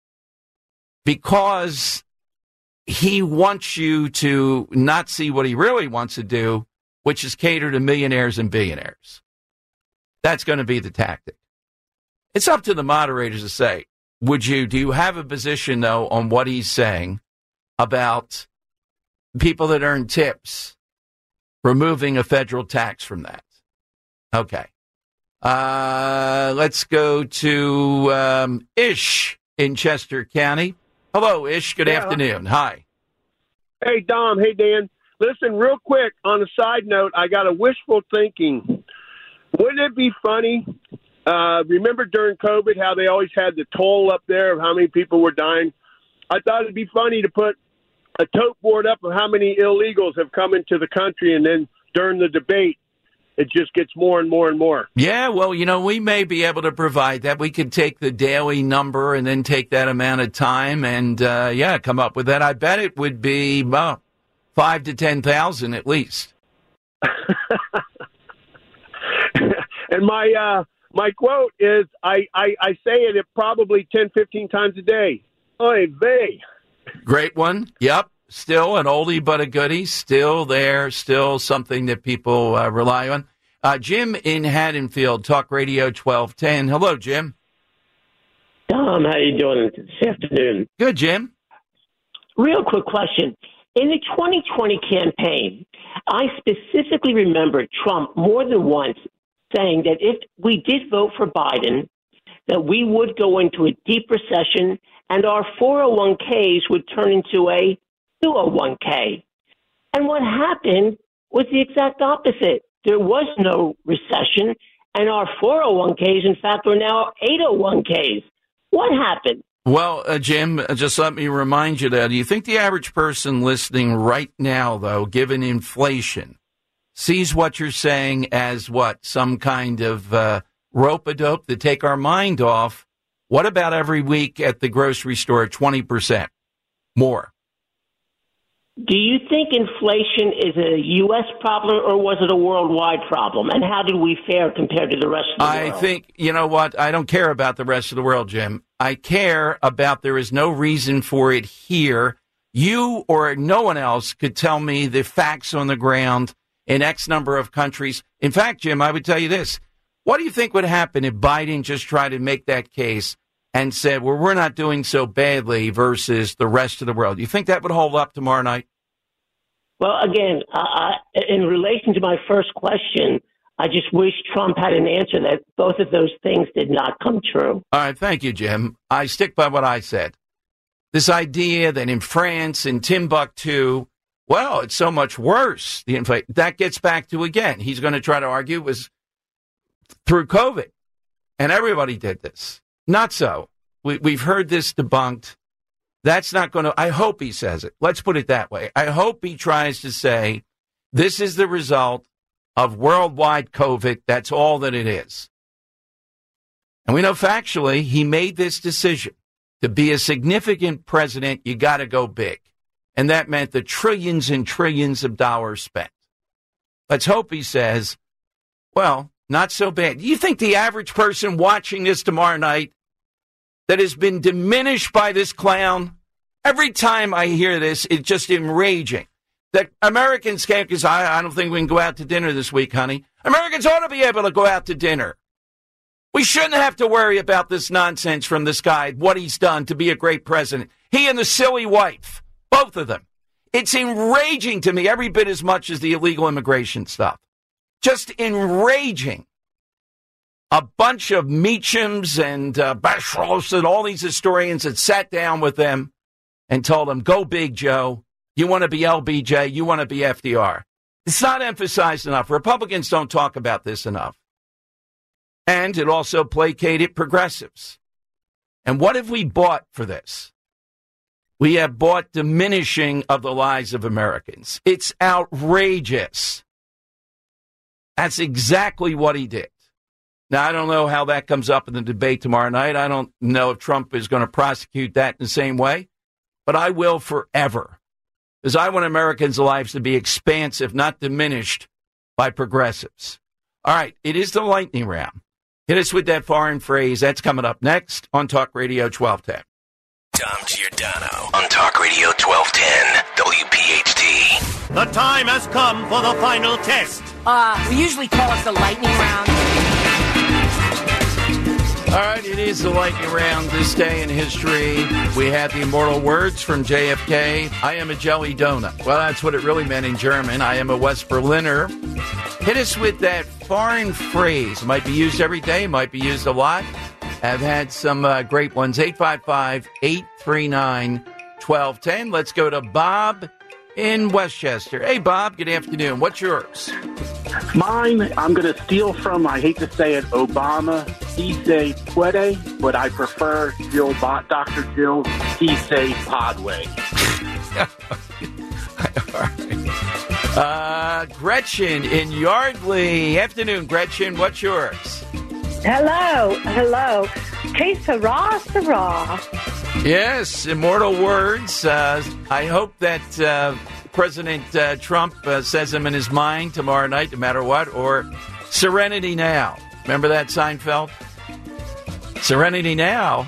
because he wants you to not see what he really wants to do, which is cater to millionaires and billionaires. That's going to be the tactic. It's up to the moderators to say, would you, do you have a position, though, on what he's saying about people that earn tips, removing a federal tax from that? Okay. Uh, let's go to um, Ish in Chester County. Hello, Ish. Good Yeah. afternoon. Hi. Hey, Dom. Hey, Dan. Listen, real quick, on a side note, I got a wishful thinking. Wouldn't it be funny? Uh, remember during COVID how they always had the toll up there of how many people were dying? I thought it'd be funny to put a tote board up of how many illegals have come into the country, and then during the debate, it just gets more and more and more. Yeah, well, you know, we may be able to provide that. We could take the daily number and then take that amount of time and, uh, yeah, come up with that. I bet it would be well, five to ten thousand at least. And my uh, my quote is, I, I, I say it probably ten, fifteen times a day. Oy vey. Great one. Yep. Still an oldie but a goodie. Still there. Still something that people uh, rely on. Uh, Jim in Haddonfield, Talk Radio twelve ten. Hello, Jim. Tom, how you doing this afternoon? Good, Jim. Real quick question. In the twenty twenty campaign, I specifically remember Trump more than once saying that if we did vote for Biden, that we would go into a deep recession and our four oh one k's would turn into a two oh one k. And what happened was the exact opposite. There was no recession, and our four oh one k's, in fact, are now eight oh one k's. What happened? Well, uh, Jim, just let me remind you that. Do you think the average person listening right now, though, given inflation, sees what you're saying as what? Some kind of uh, rope-a-dope to take our mind off? What about every week at the grocery store, twenty percent more? Do you think inflation is a U S problem or was it a worldwide problem? And how did we fare compared to the rest of the I world? I think, you know what? I don't care about the rest of the world, Jim. I care about there is no reason for it here. You or no one else could tell me the facts on the ground in X number of countries. In fact, Jim, I would tell you this. What do you think would happen if Biden just tried to make that case and said, well, we're not doing so badly versus the rest of the world? You think that would hold up tomorrow night? Well, again, uh, in relation to my first question, I just wish Trump had an answer that both of those things did not come true. All right. Thank you, Jim. I stick by what I said. This idea that in France, in Timbuktu, well, it's so much worse. The inflation, that gets back to, again, he's going to try to argue it was through COVID. And everybody did this. Not so. We, we've heard this debunked. That's not going to, I hope he says it. Let's put it that way. I hope he tries to say this is the result of worldwide COVID. That's all that it is. And we know factually he made this decision. To be a significant president, you got to go big. And that meant the trillions and trillions of dollars spent. Let's hope he says, well, not so bad. Do you think the average person watching this tomorrow night that has been diminished by this clown? Every time I hear this, it's just enraging. That Americans can't, because I, I don't think we can go out to dinner this week, honey. Americans ought to be able to go out to dinner. We shouldn't have to worry about this nonsense from this guy, what he's done to be a great president. He and the silly wife, both of them. It's enraging to me every bit as much as the illegal immigration stuff. Just enraging. A bunch of Meachams and uh, Bashros and all these historians that sat down with them and told them, go big, Joe. You want to be L B J. You want to be F D R. It's not emphasized enough. Republicans don't talk about this enough. And it also placated progressives. And what have we bought for this? We have bought diminishing of the lives of Americans. It's outrageous. That's exactly what he did. Now, I don't know how that comes up in the debate tomorrow night. I don't know if Trump is going to prosecute that in the same way, but I will forever. Because I want Americans' lives to be expansive, not diminished by progressives. All right, it is the lightning round. Hit us with that foreign phrase. That's coming up next on Talk Radio twelve ten. Tom Giordano on Talk Radio twelve ten W P H T. The time has come for the final test. Uh, we usually call it the lightning round. All right, it is the lightning round. This day in history, we had the immortal words from J F K. I am a jelly donut. Well, that's what it really meant in German. I am a West Berliner. Hit us with that foreign phrase. Might be used every day, might be used a lot. I've had some uh, great ones. eight five five, eight three nine, one two one zero. Let's go to Bob in Westchester. Hey, Bob, good afternoon. What's yours? Mine, I'm going to steal from, I hate to say it, Obama. He say puede, but I prefer Jill, Doctor Jill. He say podway. All right. Uh, Gretchen in Yardley. Afternoon, Gretchen. What's yours? Hello, hello. Que sera, sera. Yes, immortal words. Uh, I hope that uh, President uh, Trump uh, says them in his mind tomorrow night, no matter what, or serenity now. Remember that, Seinfeld? Serenity now.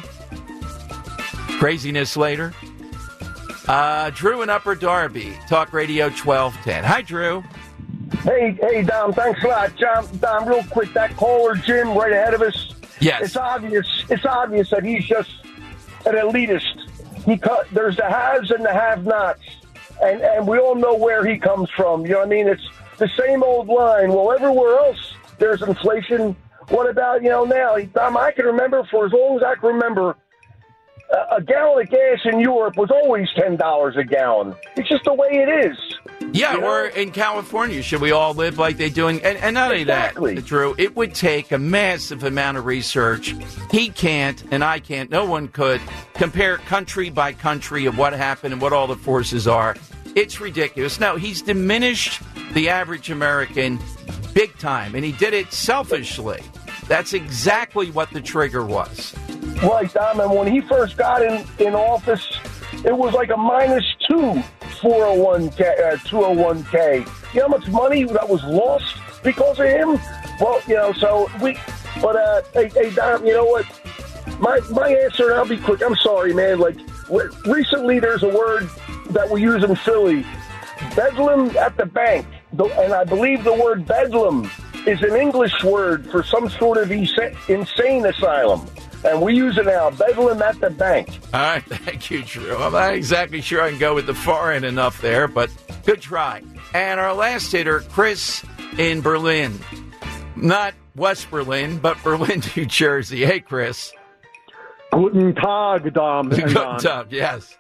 Craziness later. Uh, Drew in Upper Darby, Talk Radio twelve ten. Hi, Drew. Hey, hey, Dom, thanks a lot. John, Dom, real quick, that caller, Jim, right ahead of us. Yes. It's obvious, it's obvious that he's just an elitist. He cut, there's the haves and the have-nots, and, and we all know where he comes from. You know what I mean? It's the same old line. Well, everywhere else there's inflation. What about, you know, now? Dom, I can remember for as long as I can remember, a, a gallon of gas in Europe was always ten dollars a gallon. It's just the way it is. Yeah, you know? Or in California, should we all live like they do? In, and, and not only exactly. that, Drew, it would take a massive amount of research. He can't, and I can't, no one could, compare country by country of what happened and what all the forces are. It's ridiculous. Now, he's diminished the average American big time, and he did it selfishly. That's exactly what the trigger was. Right, Dom, and when he first got in, in office, it was like a minus two four oh one k, uh, two oh one k. You know how much money that was lost because of him? Well, you know, so we, but, uh, hey, hey, Dom, you know what? My, my answer, and I'll be quick, I'm sorry, man, like, recently there's a word that we use in Philly, bedlam at the bank, and I believe the word bedlam is an English word for some sort of insane asylum. And we use it now, bedlam at the bank. All right, thank you, Drew. I'm not exactly sure I can go with the foreign enough there, but good try. And our last hitter, Chris in Berlin. Not West Berlin, but Berlin, New Jersey. Hey, Chris. Guten Tag, Dom. Guten Tag, yes.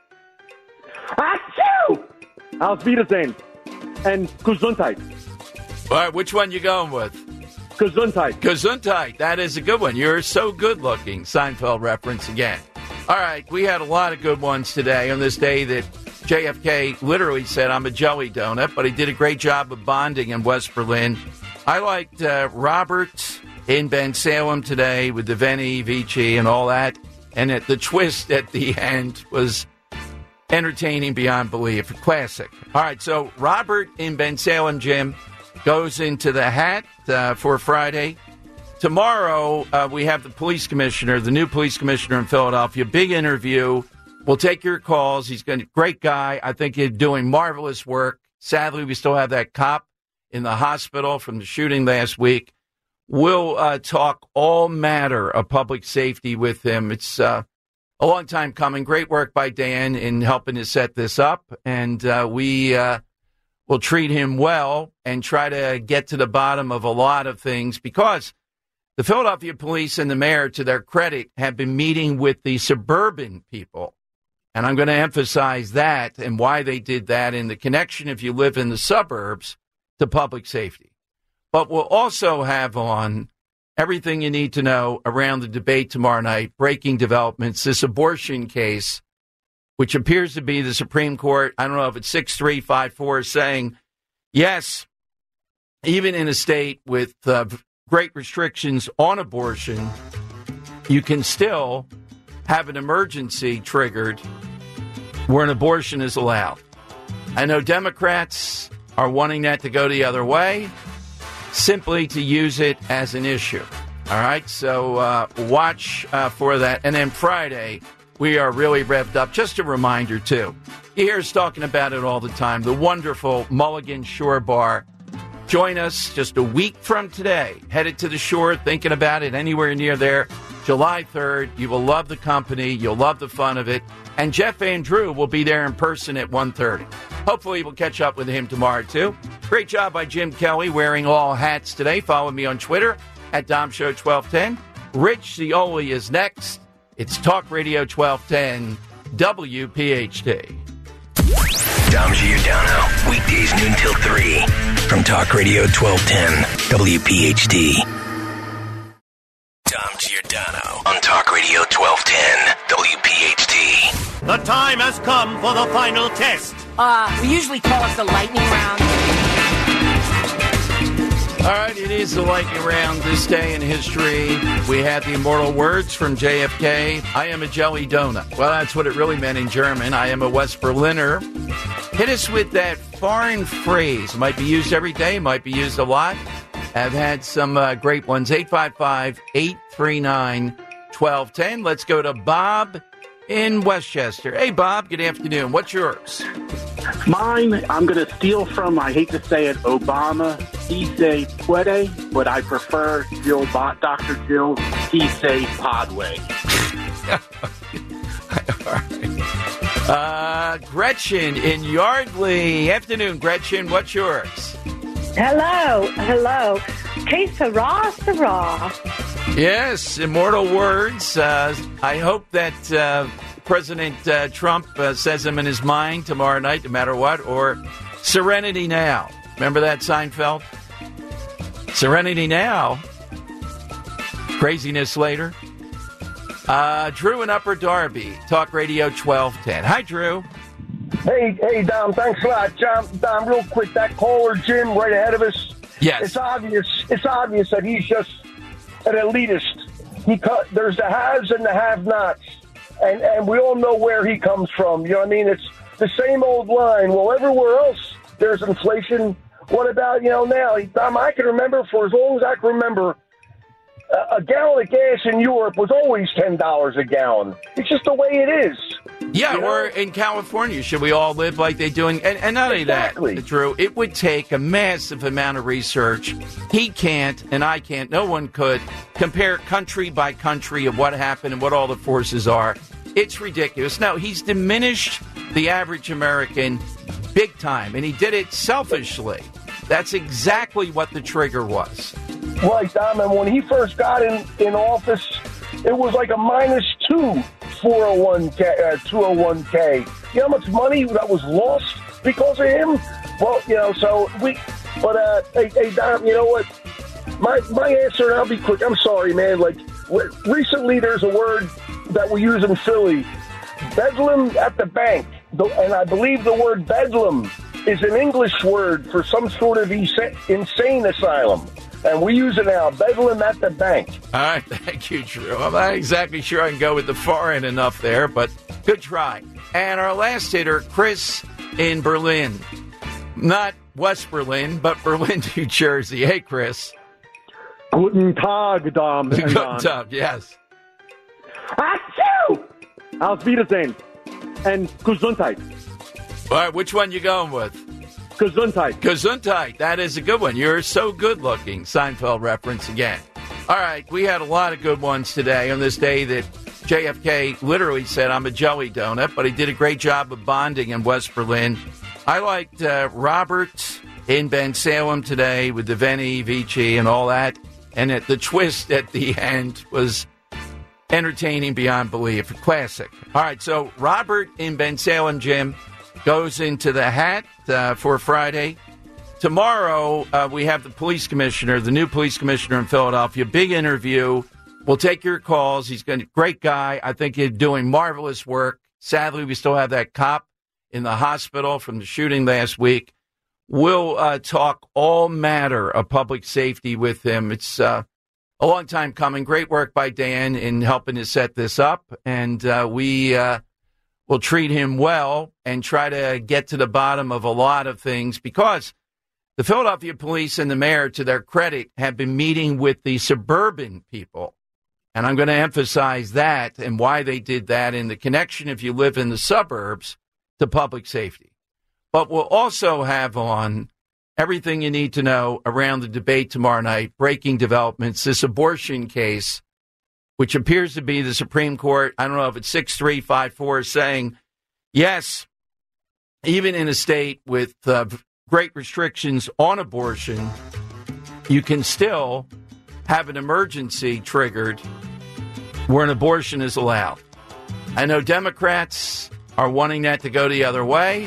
Achoo! Auf Wiedersehen. And Gesundheit. All right, which one you going with? Gesundheit. Gesundheit. That is a good one. You're so good looking. Seinfeld reference again. All right, we had a lot of good ones today on this day that J F K literally said, I'm a jelly donut, but he did a great job of bonding in West Berlin. I liked uh, Robert in Ben Salem today with the Veni, Vici, and all that. And it, the twist at the end was entertaining beyond belief. Classic. All right, so Robert in Ben Salem, Jim, goes into the hat uh, for Friday. Tomorrow, uh, we have the police commissioner, the new police commissioner in Philadelphia. Big interview. We'll take your calls. He's a great guy. I think he's doing marvelous work. Sadly, we still have that cop in the hospital from the shooting last week. We'll uh, talk all matter of public safety with him. It's uh, a long time coming. Great work by Dan in helping to set this up. And uh, we... Uh, We'll treat him well and try to get to the bottom of a lot of things because the Philadelphia police and the mayor, to their credit, have been meeting with the suburban people. And I'm going to emphasize that and why they did that in the connection, if you live in the suburbs, to public safety. But we'll also have on everything you need to know around the debate tomorrow night, breaking developments, this abortion case, which appears to be the Supreme Court, I don't know if it's six three five four, saying, yes, even in a state with uh, great restrictions on abortion, you can still have an emergency triggered where an abortion is allowed. I know Democrats are wanting that to go the other way, simply to use it as an issue. All right, so uh, watch uh, for that. And then Friday, we are really revved up. Just a reminder, too. You hear us talking about it all the time. The wonderful Mulligan Shore Bar. Join us just a week from today. Headed to the shore, thinking about it anywhere near there. July third. You will love the company. You'll love the fun of it. And Jeff Andrew will be there in person at one thirty. Hopefully we'll catch up with him tomorrow, too. Great job by Jim Kelly wearing all hats today. Follow me on Twitter at Dom Show twelve ten. Rich Zioli is next. It's Talk Radio twelve ten W P H T. Dom Giordano, weekdays noon till three from Talk Radio twelve ten W P H T. Dom Giordano on Talk Radio twelve ten W P H T. The time has come for the final test. Uh, we usually call it the lightning round. All right, it is the lightning round this day in history. We had the immortal words from J F K. I am a jelly donut. Well, that's what it really meant in German. I am a West Berliner. Hit us with that foreign phrase. Might be used every day, might be used a lot. have had some uh, great ones. eight five five, eight three nine, one two one zero. Let's go to Bob in Westchester. Hey, Bob, good afternoon. What's yours? Mine, I'm going to steal from, I hate to say it, Obama. He say puede, but I prefer Jill, Doctor Jill. He say podway. All right. Uh, Gretchen in Yardley. Afternoon, Gretchen. What's yours? Hello, hello. Que sera, sera. Yes, immortal words. Uh, I hope that uh, President uh, Trump uh, says them in his mind tomorrow night, no matter what, or Serenity Now. Remember that, Seinfeld? Serenity Now. Craziness later. Uh, Drew in Upper Darby, Talk Radio twelve ten. Hi, Drew. Hey, hey, Dom, thanks a lot. John, Dom, real quick, that caller, Jim, right ahead of us. Yes. It's obvious, it's obvious that he's just an elitist. He cut, there's the haves and the have-nots, and, and we all know where he comes from. You know what I mean? It's the same old line. Well, everywhere else there's inflation. What about, you know, now? Dom, I can remember, for as long as I can remember, a, a gallon of gas in Europe was always ten dollars a gallon. It's just the way it is. Yeah, you know? or in California, should we all live like they do? In, and, and not only exactly. that, Drew, it would take a massive amount of research. He can't, and I can't, no one could, compare country by country of what happened and what all the forces are. It's ridiculous. No, he's diminished the average American big time, and he did it selfishly. That's exactly what the trigger was. Right, Dom, and when he first got in, in office, it was like a minus two four oh one k, uh, two oh one k. You know how much money that was lost because of him? Well, you know, so we, but, uh, hey, hey, Dom, you know what? My, my answer, and I'll be quick, I'm sorry, man, like, recently there's a word that we use in Philly, bedlam at the bank, and I believe the word bedlam is an English word for some sort of insane asylum. And we use it now, bedlam at the bank. All right, thank you, Drew. I'm not exactly sure I can go with the foreign enough there, but good try. And our last hitter, Chris in Berlin. Not West Berlin, but Berlin, New Jersey. Hey, Chris. Guten Tag, Dom. Guten Tag, yes. Achoo! Auf Wiedersehen. And Gesundheit. All right, which one you going with? Gesundheit. Gesundheit. That is a good one. You're so good looking. Seinfeld reference again. All right, we had a lot of good ones today on this day that J F K literally said, I'm a jelly donut, but he did a great job of bonding in West Berlin. I liked uh, Robert in Ben Salem today with the Veni, Vici, and all that. And it, the twist at the end was entertaining beyond belief. Classic. All right, so Robert in Ben Salem, Jim, goes into the hat uh, for Friday. Tomorrow, uh, we have the police commissioner, the new police commissioner in Philadelphia. Big interview. We'll take your calls. He's a great guy. I think he's doing marvelous work. Sadly, we still have that cop in the hospital from the shooting last week. We'll uh, talk all matter of public safety with him. It's uh, a long time coming. Great work by Dan in helping to set this up. And uh, we... Uh, We'll treat him well and try to get to the bottom of a lot of things because the Philadelphia police and the mayor, to their credit, have been meeting with the suburban people. And I'm going to emphasize that and why they did that in the connection, if you live in the suburbs, to public safety. But we'll also have on everything you need to know around the debate tomorrow night, breaking developments, this abortion case, which appears to be the Supreme Court, I don't know if it's six three five four, saying, yes, even in a state with uh, great restrictions on abortion, you can still have an emergency triggered where an abortion is allowed. I know Democrats are wanting that to go the other way,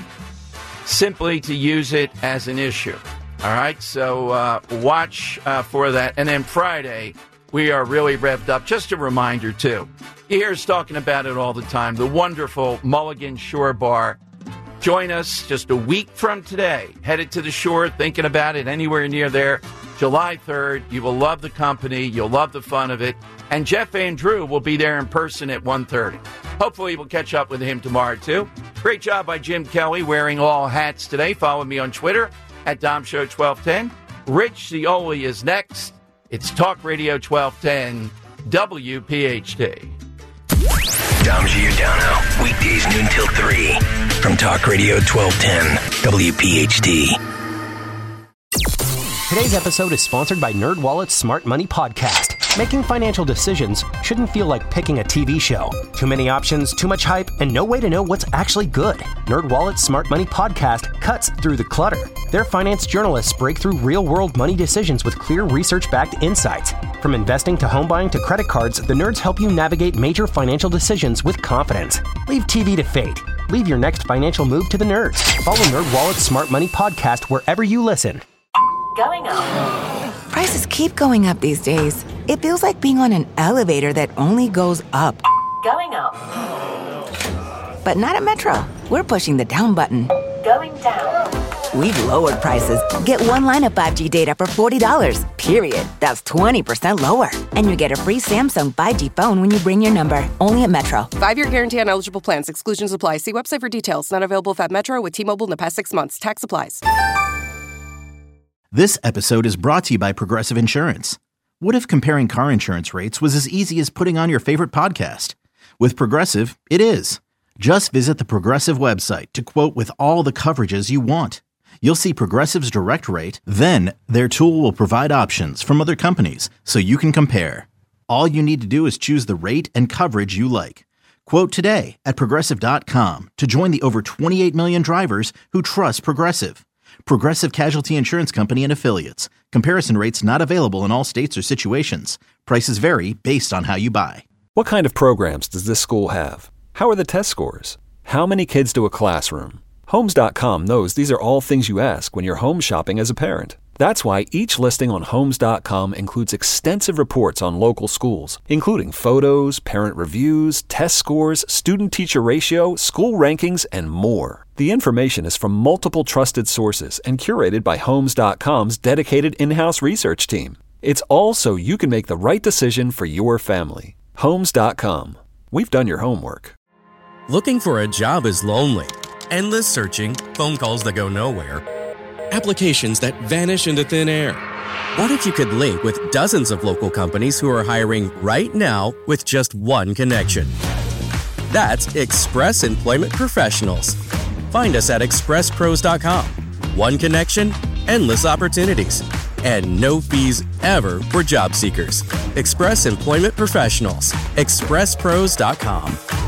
simply to use it as an issue. All right, so uh, watch uh, for that. And then Friday, we are really revved up. Just a reminder, too. You hear us talking about it all the time. The wonderful Mulligan Shore Bar. Join us just a week from today. Headed to the shore, thinking about it anywhere near there. July third. You will love the company. You'll love the fun of it. And Jeff Andrew will be there in person at one thirty. Hopefully we'll catch up with him tomorrow, too. Great job by Jim Kelly wearing all hats today. Follow me on Twitter at Dom Show twelve ten. Rich Cioli is next. It's Talk Radio twelve ten W P H T. Dom Giordano, weekdays noon till three from Talk Radio twelve ten W P H T. Today's episode is sponsored by NerdWallet's Smart Money Podcast. Making financial decisions shouldn't feel like picking a T V show. Too many options, too much hype, and no way to know what's actually good. NerdWallet's Smart Money Podcast cuts through the clutter. Their finance journalists break through real-world money decisions with clear research-backed insights. From investing to home buying to credit cards, the nerds help you navigate major financial decisions with confidence. Leave T V to fate. Leave your next financial move to the nerds. Follow NerdWallet's Smart Money Podcast wherever you listen. Going up. Prices keep going up these days. It feels like being on an elevator that only goes up. Going up. But not at Metro. We're pushing the down button. Going down. We've lowered prices. Get one line of five G data for forty dollars, period. That's twenty percent lower. And you get a free Samsung five G phone when you bring your number. Only at Metro. Five-year guarantee on eligible plans. Exclusions apply. See website for details. Not available if at Metro with T-Mobile in the past six months. Tax applies. This episode is brought to you by Progressive Insurance. What if comparing car insurance rates was as easy as putting on your favorite podcast? With Progressive, it is. Just visit the Progressive website to quote with all the coverages you want. You'll see Progressive's direct rate, then their tool will provide options from other companies so you can compare. All you need to do is choose the rate and coverage you like. Quote today at Progressive dot com to join the over twenty-eight million drivers who trust Progressive. Progressive Casualty Insurance Company and Affiliates. Comparison rates not available in all states or situations. Prices vary based on how you buy. What kind of programs does this school have? How are the test scores? How many kids do a classroom? Homes dot com knows these are all things you ask when you're home shopping as a parent. That's why each listing on Homes dot com includes extensive reports on local schools, including photos, parent reviews, test scores, student-teacher ratio, school rankings, and more. The information is from multiple trusted sources and curated by Homes dot com's dedicated in-house research team. It's all so you can make the right decision for your family. Homes dot com. We've done your homework. Looking for a job is lonely. Endless searching, phone calls that go nowhere, applications that vanish into thin air. What if you could link with dozens of local companies who are hiring right now with just one connection? That's Express Employment Professionals. Find us at express pros dot com. One connection, endless opportunities, and no fees ever for job seekers. Express Employment Professionals. express pros dot com.